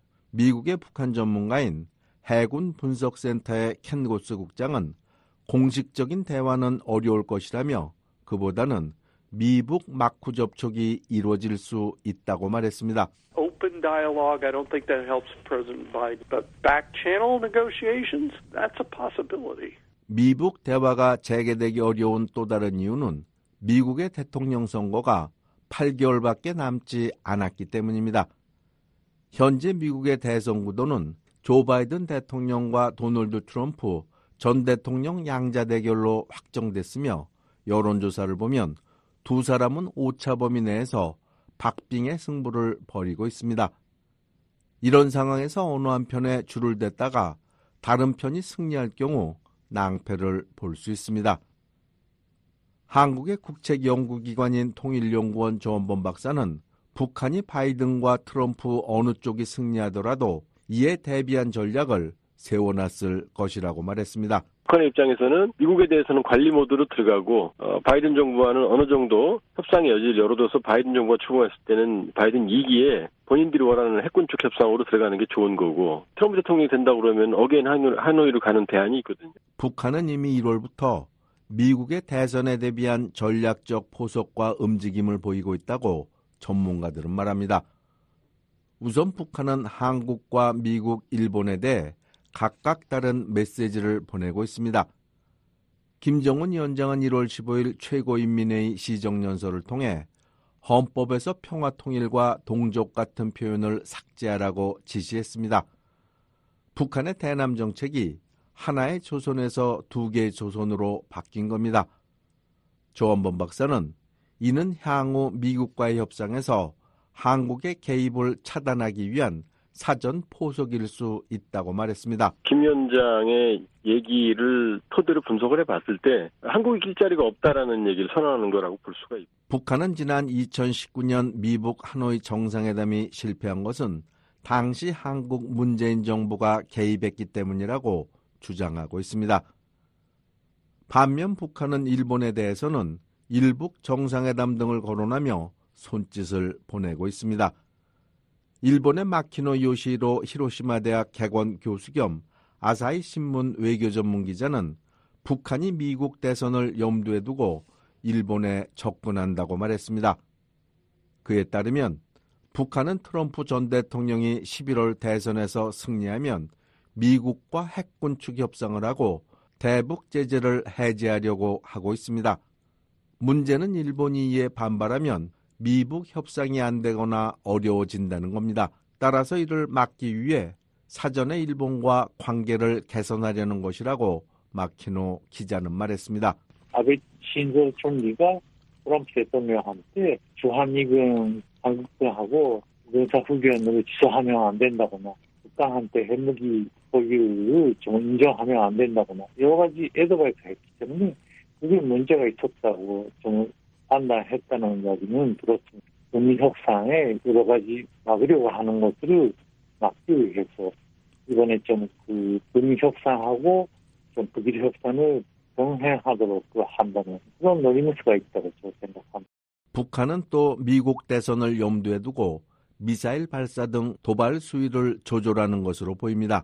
미국의 북한 전문가인 해군 분석센터의 켄 고스 국장은 공식적인 대화는 어려울 것이라며 그보다는 미북 마크 접촉이 이루어질 수 있다고 말했습니다. Open dialogue, I don't think that helps President Biden. But back channel negotiations, that's a possibility. 미북 대화가 재개되기 어려운 또 다른 이유는 미국의 대통령 선거가 팔 개월밖에 남지 않았기 때문입니다. 현재 미국의 대선 구도는 조 바이든 대통령과 도널드 트럼프 전 대통령 양자 대결로 확정됐으며 여론조사를 보면 두 사람은 오차 범위 내에서 박빙의 승부를 벌이고 있습니다. 이런 상황에서 어느 한편에 줄을 댔다가 다른 편이 승리할 경우 낭패를 볼 수 있습니다. 한국의 국책연구기관인 통일연구원 조원범 박사는 북한이 바이든과 트럼프 어느 쪽이 승리하더라도 이에 대비한 전략을 세워놨을 것이라고 말했습니다. 북한의 입장에서는 미국에 대해서는 관리 모드로 들어가고 어, 바이든 정부와는 어느 정도 협상의 여지를 열어둬서 바이든 정부가 추구했을 때는 바이든 이 기에 본인들이 원하는 핵군축 협상으로 들어가는 게 좋은 거고 트럼프 대통령이 된다고 그러면 어게인 하노이로 가는 대안이 있거든요. 북한은 이미 일월부터 미국의 대선에 대비한 전략적 포석과 움직임을 보이고 있다고 전문가들은 말합니다. 우선 북한은 한국과 미국, 일본에 대해 각각 다른 메시지를 보내고 있습니다. 김정은 위원장은 일월 십오일 최고인민회의 시정연설을 통해 헌법에서 평화통일과 동족 같은 표현을 삭제하라고 지시했습니다. 북한의 대남 정책이 하나의 조선에서 두 개의 조선으로 바뀐 겁니다. 조원범 박사는 이는 향후 미국과의 협상에서 한국의 개입을 차단하기 위한 사전 포석일 수 있다고 말했습니다. 김 위원장의 얘기를 토대로 분석을 해봤을 때 한국이 길자리가 없다라는 얘기를 선언하는 거라고 볼 수가 있습니다. 북한은 지난 이천십구년 미북 하노이 정상회담이 실패한 것은 당시 한국 문재인 정부가 개입했기 때문이라고 주장하고 있습니다. 반면 북한은 일본에 대해서는 일북 정상회담 등을 거론하며 손짓을 보내고 있습니다. 일본의 마키노 요시히로 히로시마 대학 개건 교수 겸 아사히 신문 외교 전문 기자는 북한이 미국 대선을 염두에 두고 일본에 접근한다고 말했습니다. 그에 따르면 북한은 트럼프 전 대통령이 십일월 대선에서 승리하면 미국과 핵군축 협상을 하고 대북 제재를 해제하려고 하고 있습니다. 문제는 일본이 이에 반발하면 미북 협상이 안 되거나 어려워진다는 겁니다. 따라서 이를 막기 위해 사전에 일본과 관계를 개선하려는 것이라고 마키노 기자는 말했습니다. 아베 신조 총리가 트럼프 대통령한테 주한미군 한국군하고 군사후견으로 취소하면 안 된다거나 북한한테 핵무기 보유를 좀 인정하면 안 된다거나 여러 가지 애드바이스가 있기 때문에 그게 문제가 있었다고 좀 판단했다는 이야기는 들었습니다. 북미 협상에 여러 가지 막으려고 하는 것들을 막기 위해서 이번에 좀 그 북미 협상하고 좀 북일 협상을 병행하도록 한다는 그런 노리무스가 있다고 저는 생각합니다. 북한은 또 미국 대선을 염두에 두고 미사일 발사 등 도발 수위를 조절하는 것으로 보입니다.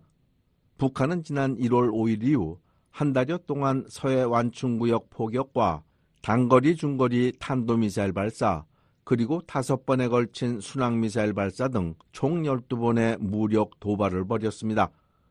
북한은 지난 일월 오일 이후 한 달여 동안 서해 완충구역 포격과 단거리, 중거리 탄도미사일 발사, 그리고 다섯 번에 걸친 순항미사일 발사 등 총 열두 번의 무력 도발을 벌였습니다.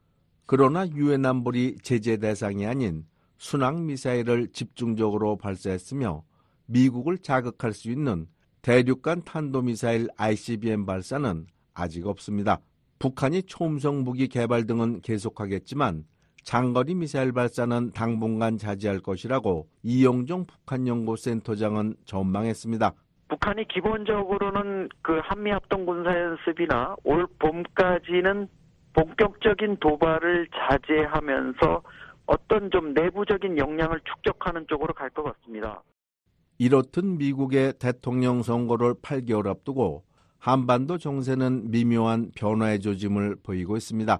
그러나 유엔 안보리 제재 대상이 아닌 순항미사일을 집중적으로 발사했으며 미국을 자극할 수 있는 대륙간 탄도미사일 아이씨비엠 발사는 아직 없습니다. 북한이 초음속 무기 개발 등은 계속하겠지만 장거리 미사일 발사는 당분간 자제할 것이라고 이영종 북한연구센터장은 전망했습니다. 북한이 기본적으로는 그 한미합동군사연습이나 올 봄까지는 본격적인 도발을 자제하면서 어떤 좀 내부적인 역량을 축적하는 쪽으로 갈 것 같습니다. 이렇듯 미국의 대통령 선거를 팔 개월 앞두고 한반도 정세는 미묘한 변화의 조짐을 보이고 있습니다.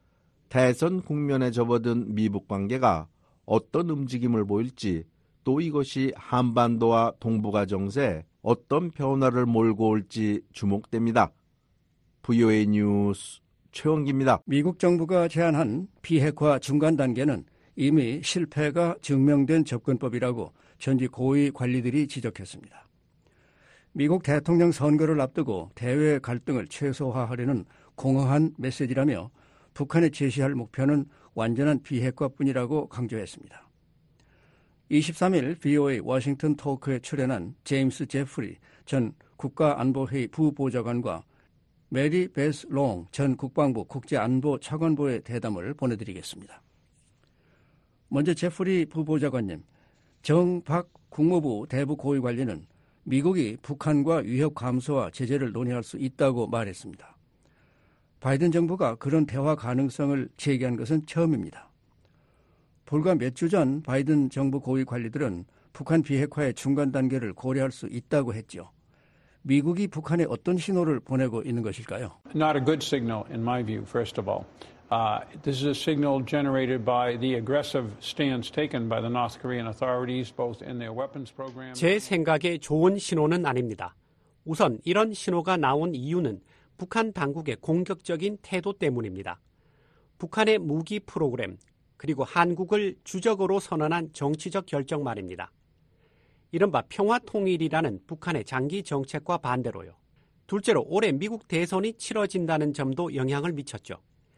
대선 국면에 접어든 미북 관계가 어떤 움직임을 보일지, 또 이것이 한반도와 동북아 정세에 어떤 변화를 몰고 올지 주목됩니다. 브이오에이 뉴스 최원기입니다. 미국 정부가 제안한 비핵화 중간 단계는 이미 실패가 증명된 접근법이라고 전직 고위 관리들이 지적했습니다. 미국 대통령 선거를 앞두고 대외 갈등을 최소화하려는 공허한 메시지라며 북한이 제시할 목표는 완전한 비핵화뿐이라고 강조했습니다. 이십삼일 브이오에이 워싱턴 토크에 출연한 제임스 제프리 전 국가안보회의 부보좌관과 메리 베스 롱 전 국방부 국제안보차관보의 대담을 보내드리겠습니다. 먼저 제프리 부보좌관님, 정박 국무부 대북 고위관리는 미국이 북한과 위협 감소와 제재를 논의할 수 있다고 말했습니다. 바이든 정부가 그런 대화 가능성을 제기한 것은 처음입니다. 불과 몇 주 전 바이든 정부 고위 관리들은 북한 비핵화의 중간 단계를 고려할 수 있다고 했죠. 미국이 북한에 어떤 신호를 보내고 있는 것일까요? Not a good signal in my view, first of all. Uh, this is a signal generated by the aggressive stance taken by the North Korean authorities both in their weapons program. 제 생각에 좋은 신호는 아닙니다. 우선 이런 신호가 나온 이유는 북한 당국의 공격적인 태도 때문입니다. 북한의 무기 프로그램 그리고 한국을 주적으로 선언한 정치적 결정 말입니다. 이른바 평화통일이라는 북한의 장기 정책과 반대로요. 둘째로 올해 미국 대선이 치러진다는 점도 영향을 미쳤죠.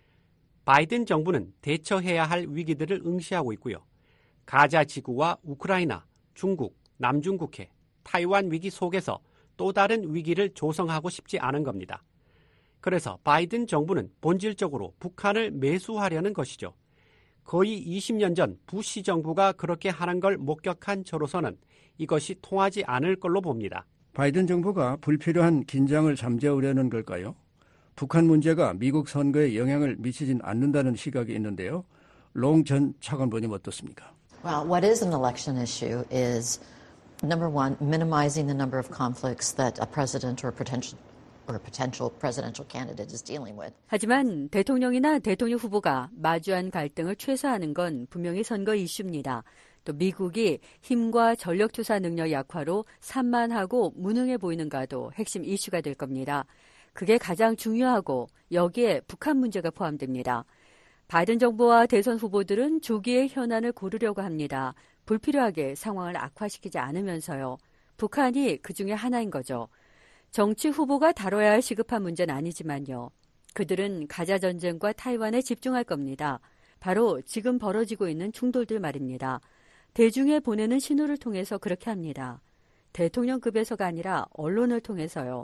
바이든 정부는 대처해야 할 위기들을 응시하고 있고요. 가자 지구와 우크라이나, 중국, 남중국해, 타이완 위기 속에서 또 다른 위기를 조성하고 싶지 않은 겁니다. 그래서 바이든 정부는 본질적으로 북한을 매수하려는 것이죠. 거의 이십 년 전 부시 정부가 그렇게 하는 걸 목격한 저로서는 이것이 통하지 않을 걸로 봅니다. 바이든 정부가 불필요한 긴장을 잠재우려는 걸까요? 북한 문제가 미국 선거에 영향을 미치진 않는다는 시각이 있는데요. 롱 전 차관보님 어떻습니까? Well, what is an election issue is number one, minimizing the number of conflicts that a president or potential or a potential presidential candidate is dealing with. 하지만 대통령이나 대통령 후보가 마주한 갈등을 최소화하는 건 분명히 선거 이슈입니다. 또 미국이 힘과 전력 투사 능력 약화로 산만하고 무능해 보이는가도 핵심 이슈가 될 겁니다. 그게 가장 중요하고 여기에 북한 문제가 포함됩니다. 바이든 정부와 대선 후보들은 조기의 현안을 고르려고 합니다. 불필요하게 상황을 악화시키지 않으면서요. 북한이 그중에 하나인 거죠. 정치 후보가 다뤄야 할 시급한 문제는 아니지만요. 그들은 가자 전쟁과 타이완에 집중할 겁니다. 바로 지금 벌어지고 있는 충돌들 말입니다. 대중에 보내는 신호를 통해서 그렇게 합니다. 대통령급에서가 아니라 언론을 통해서요.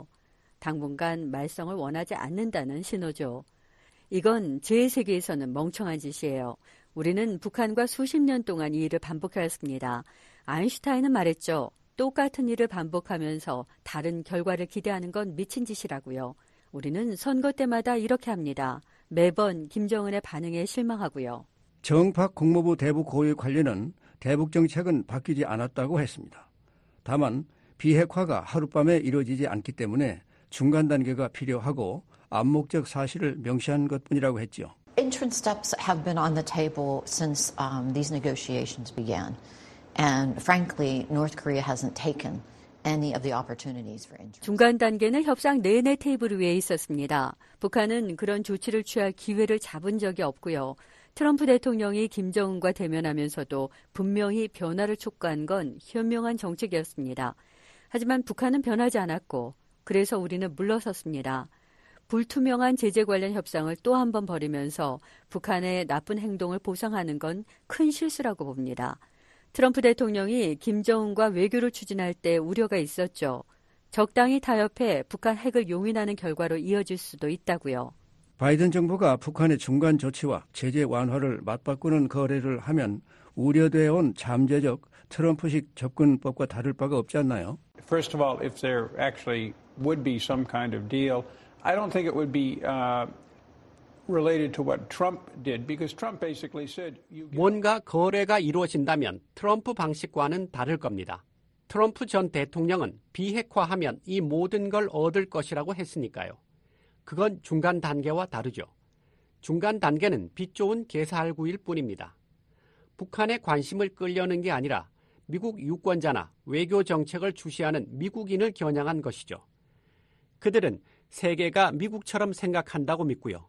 당분간 말썽을 원하지 않는다는 신호죠. 이건 제세계에서는 멍청한 짓이에요. 우리는 북한과 수십 년 동안 이 일을 반복해왔습니다. 아인슈타인은 말했죠. 똑같은 일을 반복하면서 다른 결과를 기대하는 건 미친 짓이라고요. 우리는 선거 때마다 이렇게 합니다. 매번 김정은의 반응에 실망하고요. 정박 국무부 대북 고위 관리는 대북 정책은 바뀌지 않았다고 했습니다. 다만 비핵화가 하룻밤에 이루어지지 않기 때문에 중간 단계가 필요하고 암묵적 사실을 명시한 것뿐이라고 했죠. Interim steps have been on the table since um, these negotiations began. And frankly, North Korea hasn't taken any of the opportunities for interim. 중간 단계는 협상 내내 테이블 위에 있었습니다. 북한은 그런 조치를 취할 기회를 잡은 적이 없고요. 트럼프 대통령이 김정은과 대면하면서도 분명히 변화를 촉구한 건 현명한 정책이었습니다. 하지만 북한은 변하지 않았고 그래서 우리는 물러섰습니다. 불투명한 제재 관련 협상을 또 한 번 벌이면서 북한의 나쁜 행동을 보상하는 건 큰 실수라고 봅니다. 트럼프 대통령이 김정은과 외교를 추진할 때 우려가 있었죠. 적당히 타협해 북한 핵을 용인하는 결과로 이어질 수도 있다고요. 바이든 정부가 북한의 중간 조치와 제재 완화를 맞바꾸는 거래를 하면 우려되어 온 잠재적 트럼프식 접근법과 다를 바가 없지 않나요? First of all, if there actually would be some kind of deal, I don't think it would be uh, related to what Trump did, because Trump basically said you 뭔가 거래가 이루어진다면 트럼프 방식과는 다를 겁니다. 트럼프 전 대통령은 비핵화하면 이 모든 걸 얻을 것이라고 했으니까요. 그건 중간 단계와 다르죠. 중간 단계는 빛 좋은 개살구일 뿐입니다. 북한의 관심을 끌려는 게 아니라 미국 유권자나 외교 정책을 주시하는 미국인을 겨냥한 것이죠. 그들은 세계가 미국처럼 생각한다고 믿고요.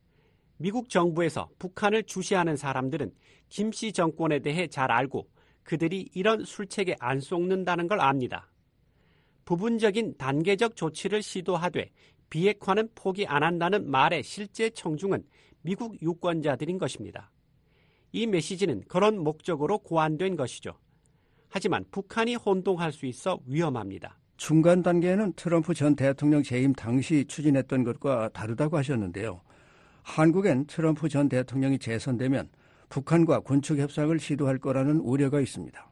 미국 정부에서 북한을 주시하는 사람들은 김씨 정권에 대해 잘 알고 그들이 이런 술책에 안 속는다는 걸 압니다. 부분적인 단계적 조치를 시도하되 비핵화는 포기 안 한다는 말의 실제 청중은 미국 유권자들인 것입니다. 이 메시지는 그런 목적으로 고안된 것이죠. 하지만 북한이 혼동할 수 있어 위험합니다. 중간 단계는 트럼프 전 대통령 재임 당시 추진했던 것과 다르다고 하셨는데요. 한국엔 트럼프 전 대통령이 재선되면 북한과 군축 협상을 시도할 거라는 우려가 있습니다.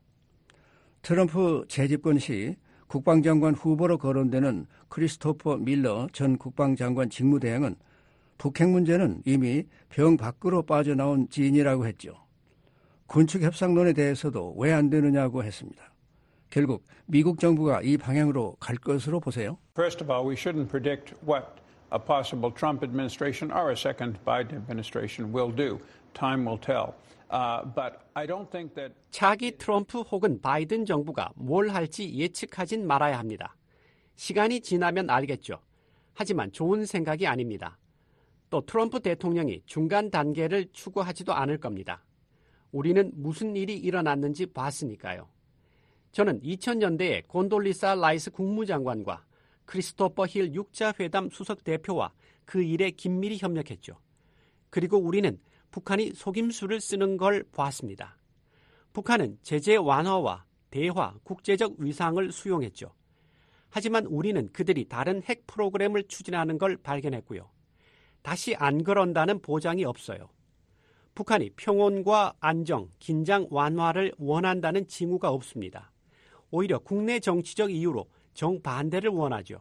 트럼프 재집권 시 국방장관 후보로 거론되는 크리스토퍼 밀러 전 국방장관 직무대행은 북핵 문제는 이미 병 밖으로 빠져나온 진이라고 했죠. 군축 협상론에 대해서도 왜 안 되느냐고 했습니다. 결국 미국 정부가 이 방향으로 갈 것으로 보세요. First of all, we shouldn't predict what a possible Trump administration or a second Biden administration will do. Time will tell. Uh, but I don't think that 차기 트럼프 혹은 바이든 정부가 뭘 할지 예측하진 말아야 합니다. 시간이 지나면 알겠죠. 하지만 좋은 생각이 아닙니다. 또 트럼프 대통령이 중간 단계를 추구하지도 않을 겁니다. 우리는 무슨 일이 일어났는지 봤으니까요. 저는 이천 년대에 곤돌리사 라이스 국무장관과 크리스토퍼 힐 육자회담 수석 대표와 그 일에 긴밀히 협력했죠. 그리고 우리는 북한이 속임수를 쓰는 걸 보았습니다. 북한은 제재 완화와 대화, 국제적 위상을 수용했죠. 하지만 우리는 그들이 다른 핵 프로그램을 추진하는 걸 발견했고요. 다시 안 그런다는 보장이 없어요. 북한이 평온과 안정, 긴장 완화를 원한다는 징후가 없습니다. 오히려 국내 정치적 이유로 정반대를 원하죠.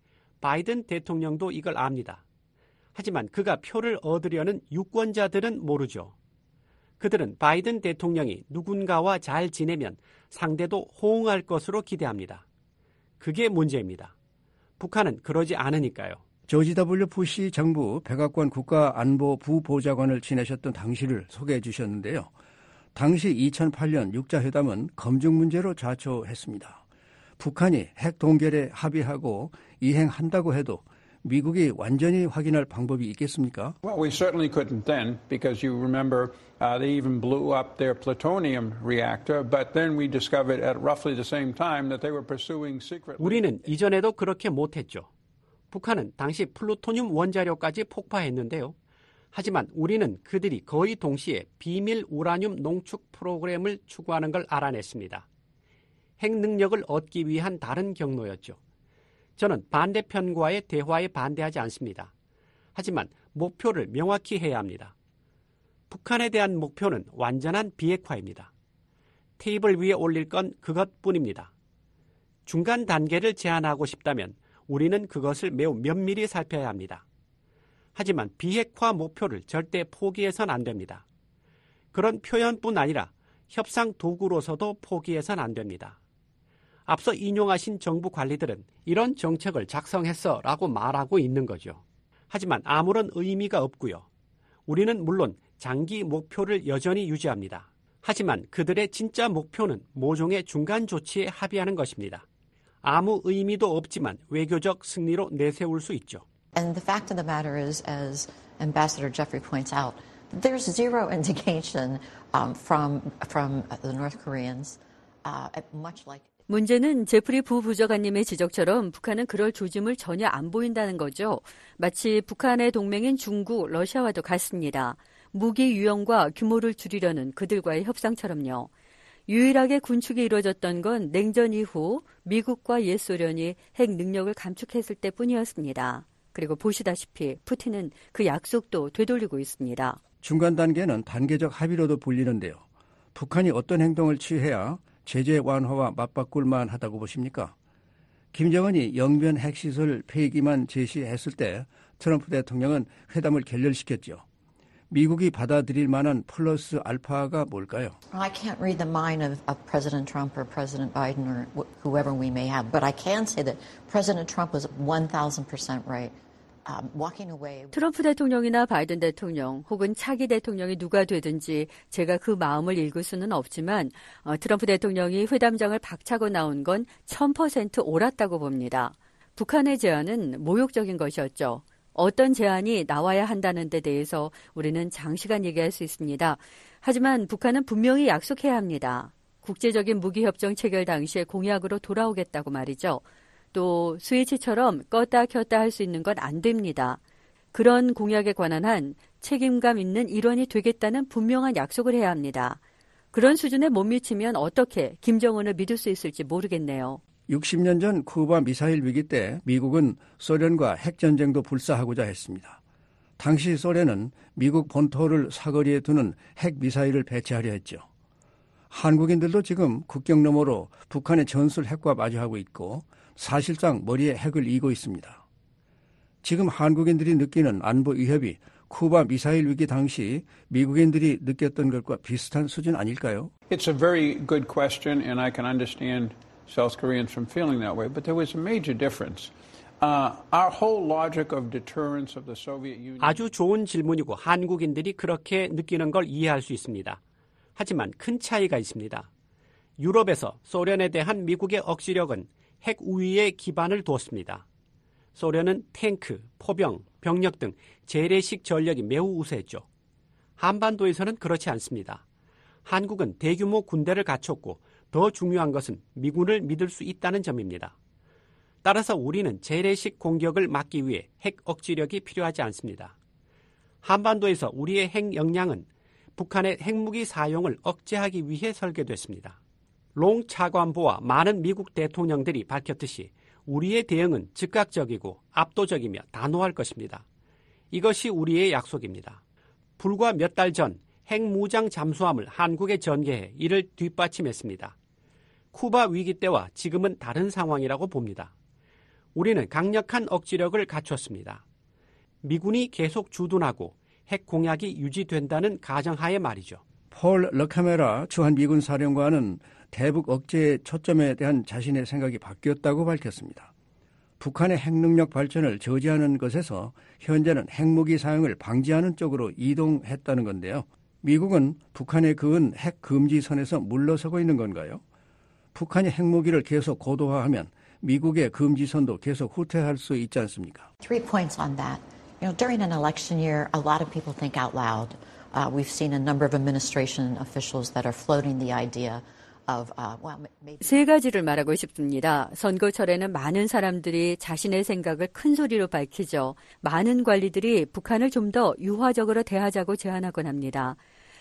바이든 대통령도 이걸 압니다. 하지만 그가 표를 얻으려는 유권자들은 모르죠. 그들은 바이든 대통령이 누군가와 잘 지내면 상대도 호응할 것으로 기대합니다. 그게 문제입니다. 북한은 그러지 않으니까요. 조지 더블유 부시 정부 백악관 국가안보부보좌관을 지내셨던 당시를 소개해 주셨는데요. 당시 이천팔 년 육자회담은 검증 문제로 좌초했습니다. 북한이 핵 동결에 합의하고 이행한다고 해도 미국이 완전히 확인할 방법이 있겠습니까? Well, we certainly couldn't then, because you remember uh, they even blew up their plutonium reactor, but then we discovered at roughly the same time that they were pursuing secretly. 우리는 이전에도 그렇게 못했죠. 북한은 당시 플루토늄 원자료까지 폭파했는데요. 하지만 우리는 그들이 거의 동시에 비밀 우라늄 농축 프로그램을 추구하는 걸 알아냈습니다. 핵 능력을 얻기 위한 다른 경로였죠. 저는 반대편과의 대화에 반대하지 않습니다. 하지만 목표를 명확히 해야 합니다. 북한에 대한 목표는 완전한 비핵화입니다. 테이블 위에 올릴 건 그것뿐입니다. 중간 단계를 제안하고 싶다면 우리는 그것을 매우 면밀히 살펴야 합니다. 하지만 비핵화 목표를 절대 포기해선 안 됩니다. 그런 표현뿐 아니라 협상 도구로서도 포기해선 안 됩니다. 앞서 인용하신 정부 관리들은 이런 정책을 작성했어라고 말하고 있는 거죠. 하지만 아무런 의미가 없고요. 우리는 물론 장기 목표를 여전히 유지합니다. 하지만 그들의 진짜 목표는 모종의 중간 조치에 합의하는 것입니다. 아무 의미도 없지만 외교적 승리로 내세울 수 있죠. And the fact of the matter is, as Ambassador Jeffrey points out, there's zero indication um, from from the North Koreans, uh, much like. 문제는 제프리 부부장관님의 지적처럼 북한은 그럴 조짐을 전혀 안 보인다는 거죠. 마치 북한의 동맹인 중국, 러시아와도 같습니다. 무기 유형과 규모를 줄이려는 그들과의 협상처럼요. 유일하게 군축이 이루어졌던 건 냉전 이후 미국과 옛소련이 핵 능력을 감축했을 때뿐이었습니다. 그리고 보시다시피 푸틴은 그 약속도 되돌리고 있습니다. 중간 단계는 단계적 합의로도 불리는데요. 북한이 어떤 행동을 취해야 제재 완화와 맞바꿀 만하다고 보십니까? 김정은이 영변 핵시설 폐기만 제시했을 때 트럼프 대통령은 회담을 결렬시켰죠. 미국이 받아들일 만한 플러스 알파가 뭘까요? I can't read the mind of, of President Trump or President Biden or wh- whoever we may have, but I can say that President Trump was one thousand percent right. Um, walking away. 트럼프 대통령이나 바이든 대통령 혹은 차기 대통령이 누가 되든지 제가 그 마음을 읽을 수는 없지만 어, 트럼프 대통령이 회담장을 박차고 나온 건 천 퍼센트 옳았다고 봅니다. 북한의 제안은 모욕적인 것이었죠. 어떤 제안이 나와야 한다는 데 대해서 우리는 장시간 얘기할 수 있습니다. 하지만 북한은 분명히 약속해야 합니다. 국제적인 무기협정 체결 당시에 공약으로 돌아오겠다고 말이죠. 또 스위치처럼 껐다 켰다 할 수 있는 건 안 됩니다. 그런 공약에 관한 한 책임감 있는 일원이 되겠다는 분명한 약속을 해야 합니다. 그런 수준에 못 미치면 어떻게 김정은을 믿을 수 있을지 모르겠네요. 육십 년 전 쿠바 미사일 위기 때 미국은 소련과 핵전쟁도 불사하고자 했습니다. 당시 소련은 미국 본토를 사거리에 두는 핵미사일을 배치하려 했죠. 한국인들도 지금 국경 너머로 북한의 전술 핵과 마주하고 있고 사실상 머리에 핵을 이고 있습니다. 지금 한국인들이 느끼는 안보 위협이 쿠바 미사일 위기 당시 미국인들이 느꼈던 것과 비슷한 수준 아닐까요? It's a very good question, and I can understand South Koreans from feeling that way, but there was a major difference. Uh, our whole logic of deterrence of the Soviet Union. 아주 좋은 질문이고 한국인들이 그렇게 느끼는 걸 이해할 수 있습니다. 하지만 큰 차이가 있습니다. 유럽에서 소련에 대한 미국의 억지력은 핵 우위에 기반을 두었습니다. 소련은 탱크, 포병, 병력 등 재래식 전력이 매우 우세했죠. 한반도에서는 그렇지 않습니다. 한국은 대규모 군대를 갖췄고 더 중요한 것은 미군을 믿을 수 있다는 점입니다. 따라서 우리는 재래식 공격을 막기 위해 핵 억지력이 필요하지 않습니다. 한반도에서 우리의 핵 역량은 북한의 핵무기 사용을 억제하기 위해 설계됐습니다. 롱 차관보와 많은 미국 대통령들이 밝혔듯이 우리의 대응은 즉각적이고 압도적이며 단호할 것입니다. 이것이 우리의 약속입니다. 불과 몇 달 전 핵무장 잠수함을 한국에 전개해 이를 뒷받침했습니다. 쿠바 위기 때와 지금은 다른 상황이라고 봅니다. 우리는 강력한 억지력을 갖췄습니다. 미군이 계속 주둔하고 핵 공약이 유지된다는 가정하에 말이죠. 폴 르카메라 주한 미군 사령관은 대북 억제의 초점에 대한 자신의 생각이 바뀌었다고 밝혔습니다. 북한의 핵능력 발전을 저지하는 것에서 현재는 핵무기 사용을 방지하는 쪽으로 이동했다는 건데요. 미국은 북한에 그은 핵 금지선에서 물러서고 있는 건가요? 북한이 핵무기를 계속 고도화하면 미국의 금지선도 계속 후퇴할 수 있지 않습니까? Three points on that. You know, during an election year, a lot of people think out loud. Uh, we've seen a number of administration officials that are floating the idea of, uh, well, maybe. 세 가지를 말하고 싶습니다. 선거철에는 많은 사람들이 자신의 생각을 큰 소리로 밝히죠. 많은 관리들이 북한을 좀 더 유화적으로 대하자고 제안하곤 합니다.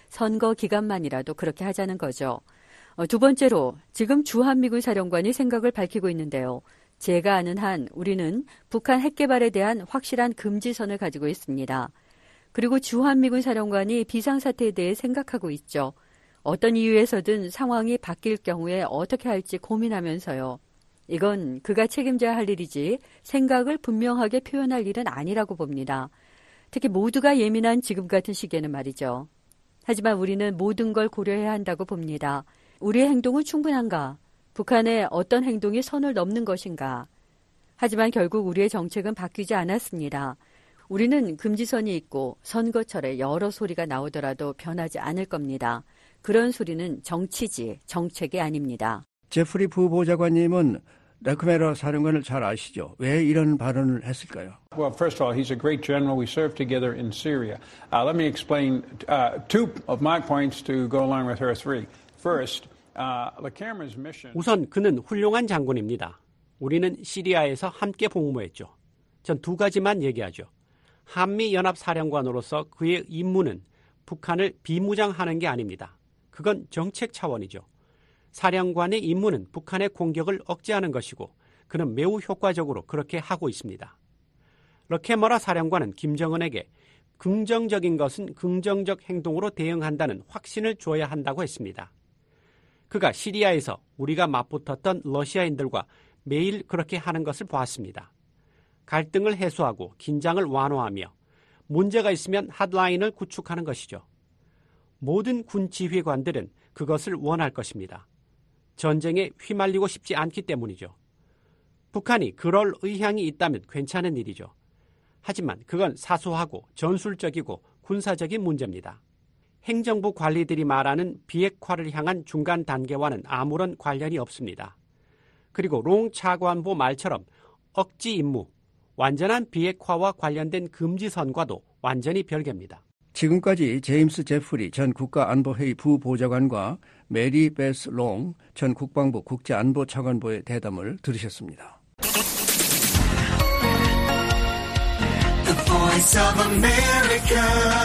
선거 기간만이라도 그렇게 하자는 거죠. 어, 두 번째로 지금 주한미군 사령관이 생각을 밝히고 있는데요. 제가 아는 한 우리는 북한 핵 개발에 대한 확실한 금지선을 가지고 있습니다. 그리고 주한미군 사령관이 비상사태에 대해 생각하고 있죠. 어떤 이유에서든 상황이 바뀔 경우에 어떻게 할지 고민하면서요. 이건 그가 책임져야 할 일이지 생각을 분명하게 표현할 일은 아니라고 봅니다. 특히 모두가 예민한 지금 같은 시기에는 말이죠. 하지만 우리는 모든 걸 고려해야 한다고 봅니다. 우리의 행동은 충분한가? 북한의 어떤 행동이 선을 넘는 것인가? 하지만 결국 우리의 정책은 바뀌지 않았습니다. 우리는 금지선이 있고 선거철에 여러 소리가 나오더라도 변하지 않을 겁니다. 그런 소리는 정치지 정책이 아닙니다. 제프리 부보좌관님은 르카메라 사령관을 잘 아시죠? 왜 이런 발언을 했을까요? Well, first of all, he's a great general. We served together in Syria. Uh, let me explain uh, two of my points to go along with her three. First, uh, Lecamera's mission. 우선 그는 훌륭한 장군입니다. 우리는 시리아에서 함께 복무했죠. 전 두 가지만 얘기하죠. 한미연합사령관으로서 그의 임무는 북한을 비무장하는 게 아닙니다. 그건 정책 차원이죠. 사령관의 임무는 북한의 공격을 억제하는 것이고 그는 매우 효과적으로 그렇게 하고 있습니다. 르카메라 사령관은 김정은에게 긍정적인 것은 긍정적 행동으로 대응한다는 확신을 줘야 한다고 했습니다. 그가 시리아에서 우리가 맞붙었던 러시아인들과 매일 그렇게 하는 것을 보았습니다. 갈등을 해소하고 긴장을 완화하며 문제가 있으면 핫라인을 구축하는 것이죠. 모든 군 지휘관들은 그것을 원할 것입니다. 전쟁에 휘말리고 싶지 않기 때문이죠. 북한이 그럴 의향이 있다면 괜찮은 일이죠. 하지만 그건 사소하고 전술적이고 군사적인 문제입니다. 행정부 관리들이 말하는 비핵화를 향한 중간 단계와는 아무런 관련이 없습니다. 그리고 롱 차관보 말처럼 억지 임무, 완전한 비핵화와 관련된 금지선과도 완전히 별개입니다. 지금까지 제임스 제프리 전 국가안보회의 부보좌관과 메리 베스 롱 전 국방부 국제안보차관보의 대담을 들으셨습니다. The Voice of America,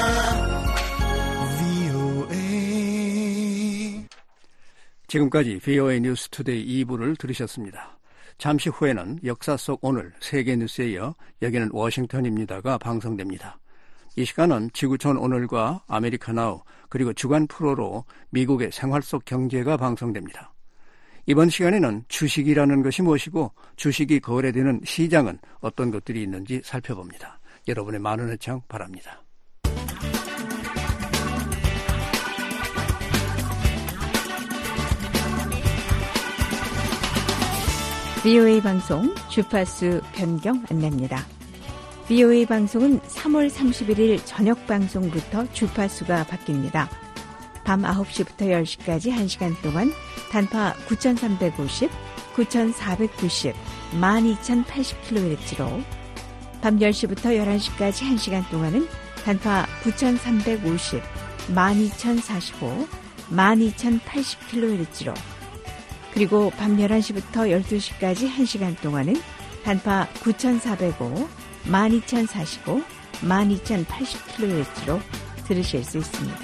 브이오에이. 지금까지 브이오에이 뉴스 투데이 이 부를 들으셨습니다. 잠시 후에는 역사 속 오늘 세계 뉴스에 이어 여기는 워싱턴입니다가 방송됩니다. 이 시간은 지구촌 오늘과 아메리카 나우 그리고 주간 프로로 미국의 생활 속 경제가 방송됩니다. 이번 시간에는 주식이라는 것이 무엇이고 주식이 거래되는 시장은 어떤 것들이 있는지 살펴봅니다. 여러분의 많은 애청 바랍니다. 브이오에이 방송 주파수 변경 안내입니다. 브이오에이 방송은 삼월 삼십일일 저녁 방송부터 주파수가 바뀝니다. 밤 아홉 시부터 열 시까지 한 시간 동안 단파 구천삼백오십, 구천사백구십, 만 이천팔십 킬로헤르츠로 밤 열 시부터 열한 시까지 한 시간 동안은 단파 구천삼백오십, 만 이천사십오, 만 이천팔십 킬로헤르츠로 그리고 밤 열한 시부터 열두 시까지 한 시간 동안은 단파 구천사백오, 만 이천사십오, 만 이천팔십 킬로헤르츠로 들으실 수 있습니다.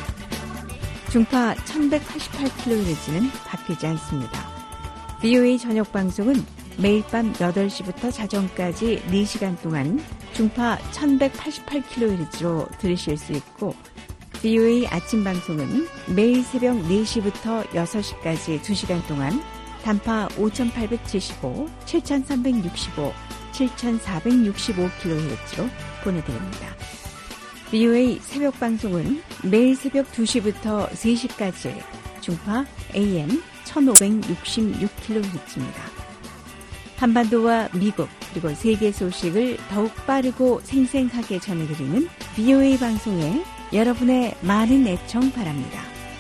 중파 천백팔십팔 킬로헤르츠는 바뀌지 않습니다. 브이오에이 저녁 방송은 매일 밤 여덟 시부터 자정까지 네 시간 동안 중파 천백팔십팔 킬로헤르츠로 들으실 수 있고 브이오에이 아침 방송은 매일 새벽 네 시부터 여섯 시까지 두 시간 동안 단파 오천팔백칠십오, 칠천삼백육십오, 칠천사백육십오 킬로헤르츠로 보내드립니다. 브이오에이 새벽 방송은 매일 새벽 두 시부터 세 시까지 중파 에이엠 천오백육십육 킬로헤르츠입니다. 한반도와 미국 그리고 세계 소식을 더욱 빠르고 생생하게 전해드리는 브이오에이 방송에 여러분의 많은 애청 바랍니다.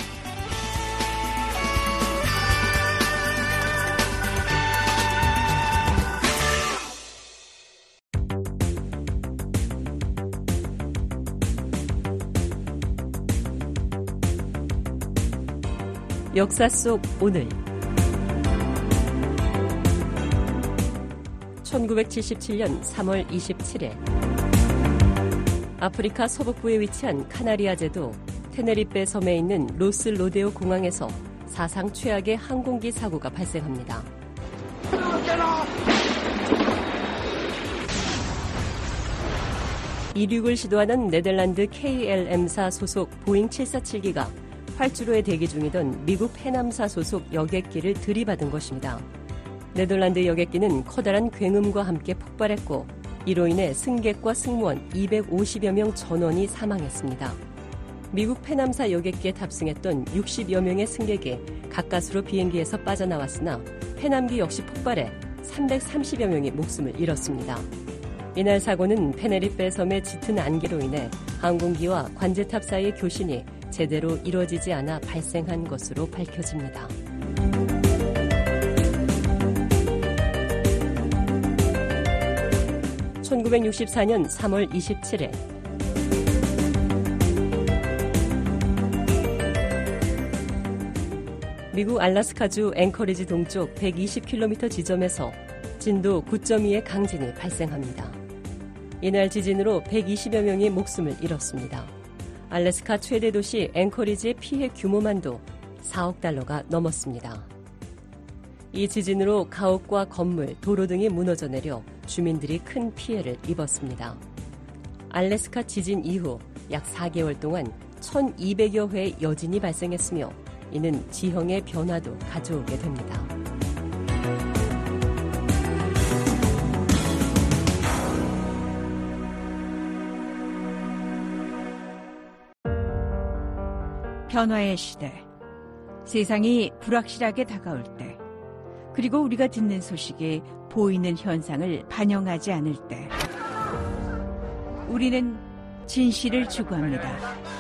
역사 속 오늘 천구백칠십칠년 삼월 이십칠일 아프리카 서북부에 위치한 카나리아 제도 테네리페 섬에 있는 로스 로데오 공항에서 사상 최악의 항공기 사고가 발생합니다. 이륙을 시도하는 네덜란드 케이엘엠사 소속 보잉 칠사칠기가 활주로에 대기 중이던 미국 해남사 소속 여객기를 들이받은 것입니다. 네덜란드 여객기는 커다란 굉음과 함께 폭발했고 이로 인해 승객과 승무원 이백오십여 명 전원이 사망했습니다. 미국 페남사 여객기에 탑승했던 육십여 명의 승객이 가까스로 비행기에서 빠져나왔으나 페남기 역시 폭발해 삼백삼십여 명이 목숨을 잃었습니다. 이날 사고는 테네리페 섬의 짙은 안개로 인해 항공기와 관제탑 사이의 교신이 제대로 이루어지지 않아 발생한 것으로 밝혀집니다. 천구백육십사년 삼월 이십칠일 미국 알래스카주 앵커리지 동쪽 백이십 킬로미터 지점에서 진도 구 점 이의 강진이 발생합니다. 이날 지진으로 백이십여 명이 목숨을 잃었습니다. 알래스카 최대 도시 앵커리지의 피해 규모만도 사억 달러가 넘었습니다. 이 지진으로 가옥과 건물, 도로 등이 무너져 내려 주민들이 큰 피해를 입었습니다. 알래스카 지진 이후 약 사 개월 동안 천이백여 회의 여진이 발생했으며 이는 지형의 변화도 가져오게 됩니다. 변화의 시대, 세상이 불확실하게 다가올 때, 그리고 우리가 듣는 소식이 보이는 현상을 반영하지 않을 때, 우리는 진실을 추구합니다.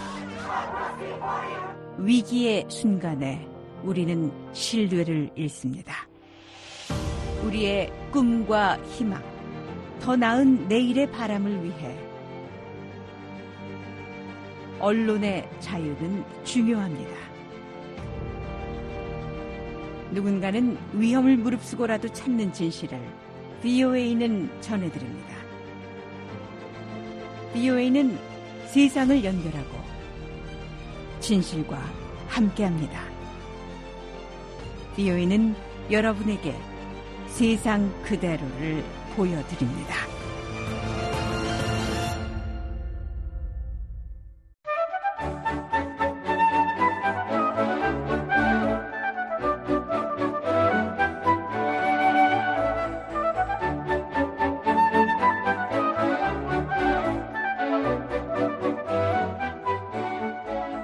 위기의 순간에 우리는 신뢰를 잃습니다. 우리의 꿈과 희망, 더 나은 내일의 바람을 위해 언론의 자유는 중요합니다. 누군가는 위험을 무릅쓰고라도 찾는 진실을 브이오에이는 전해드립니다. 브이오에이는 세상을 연결하고 진실과 함께합니다. 브이오에이는 여러분에게 세상 그대로를 보여드립니다.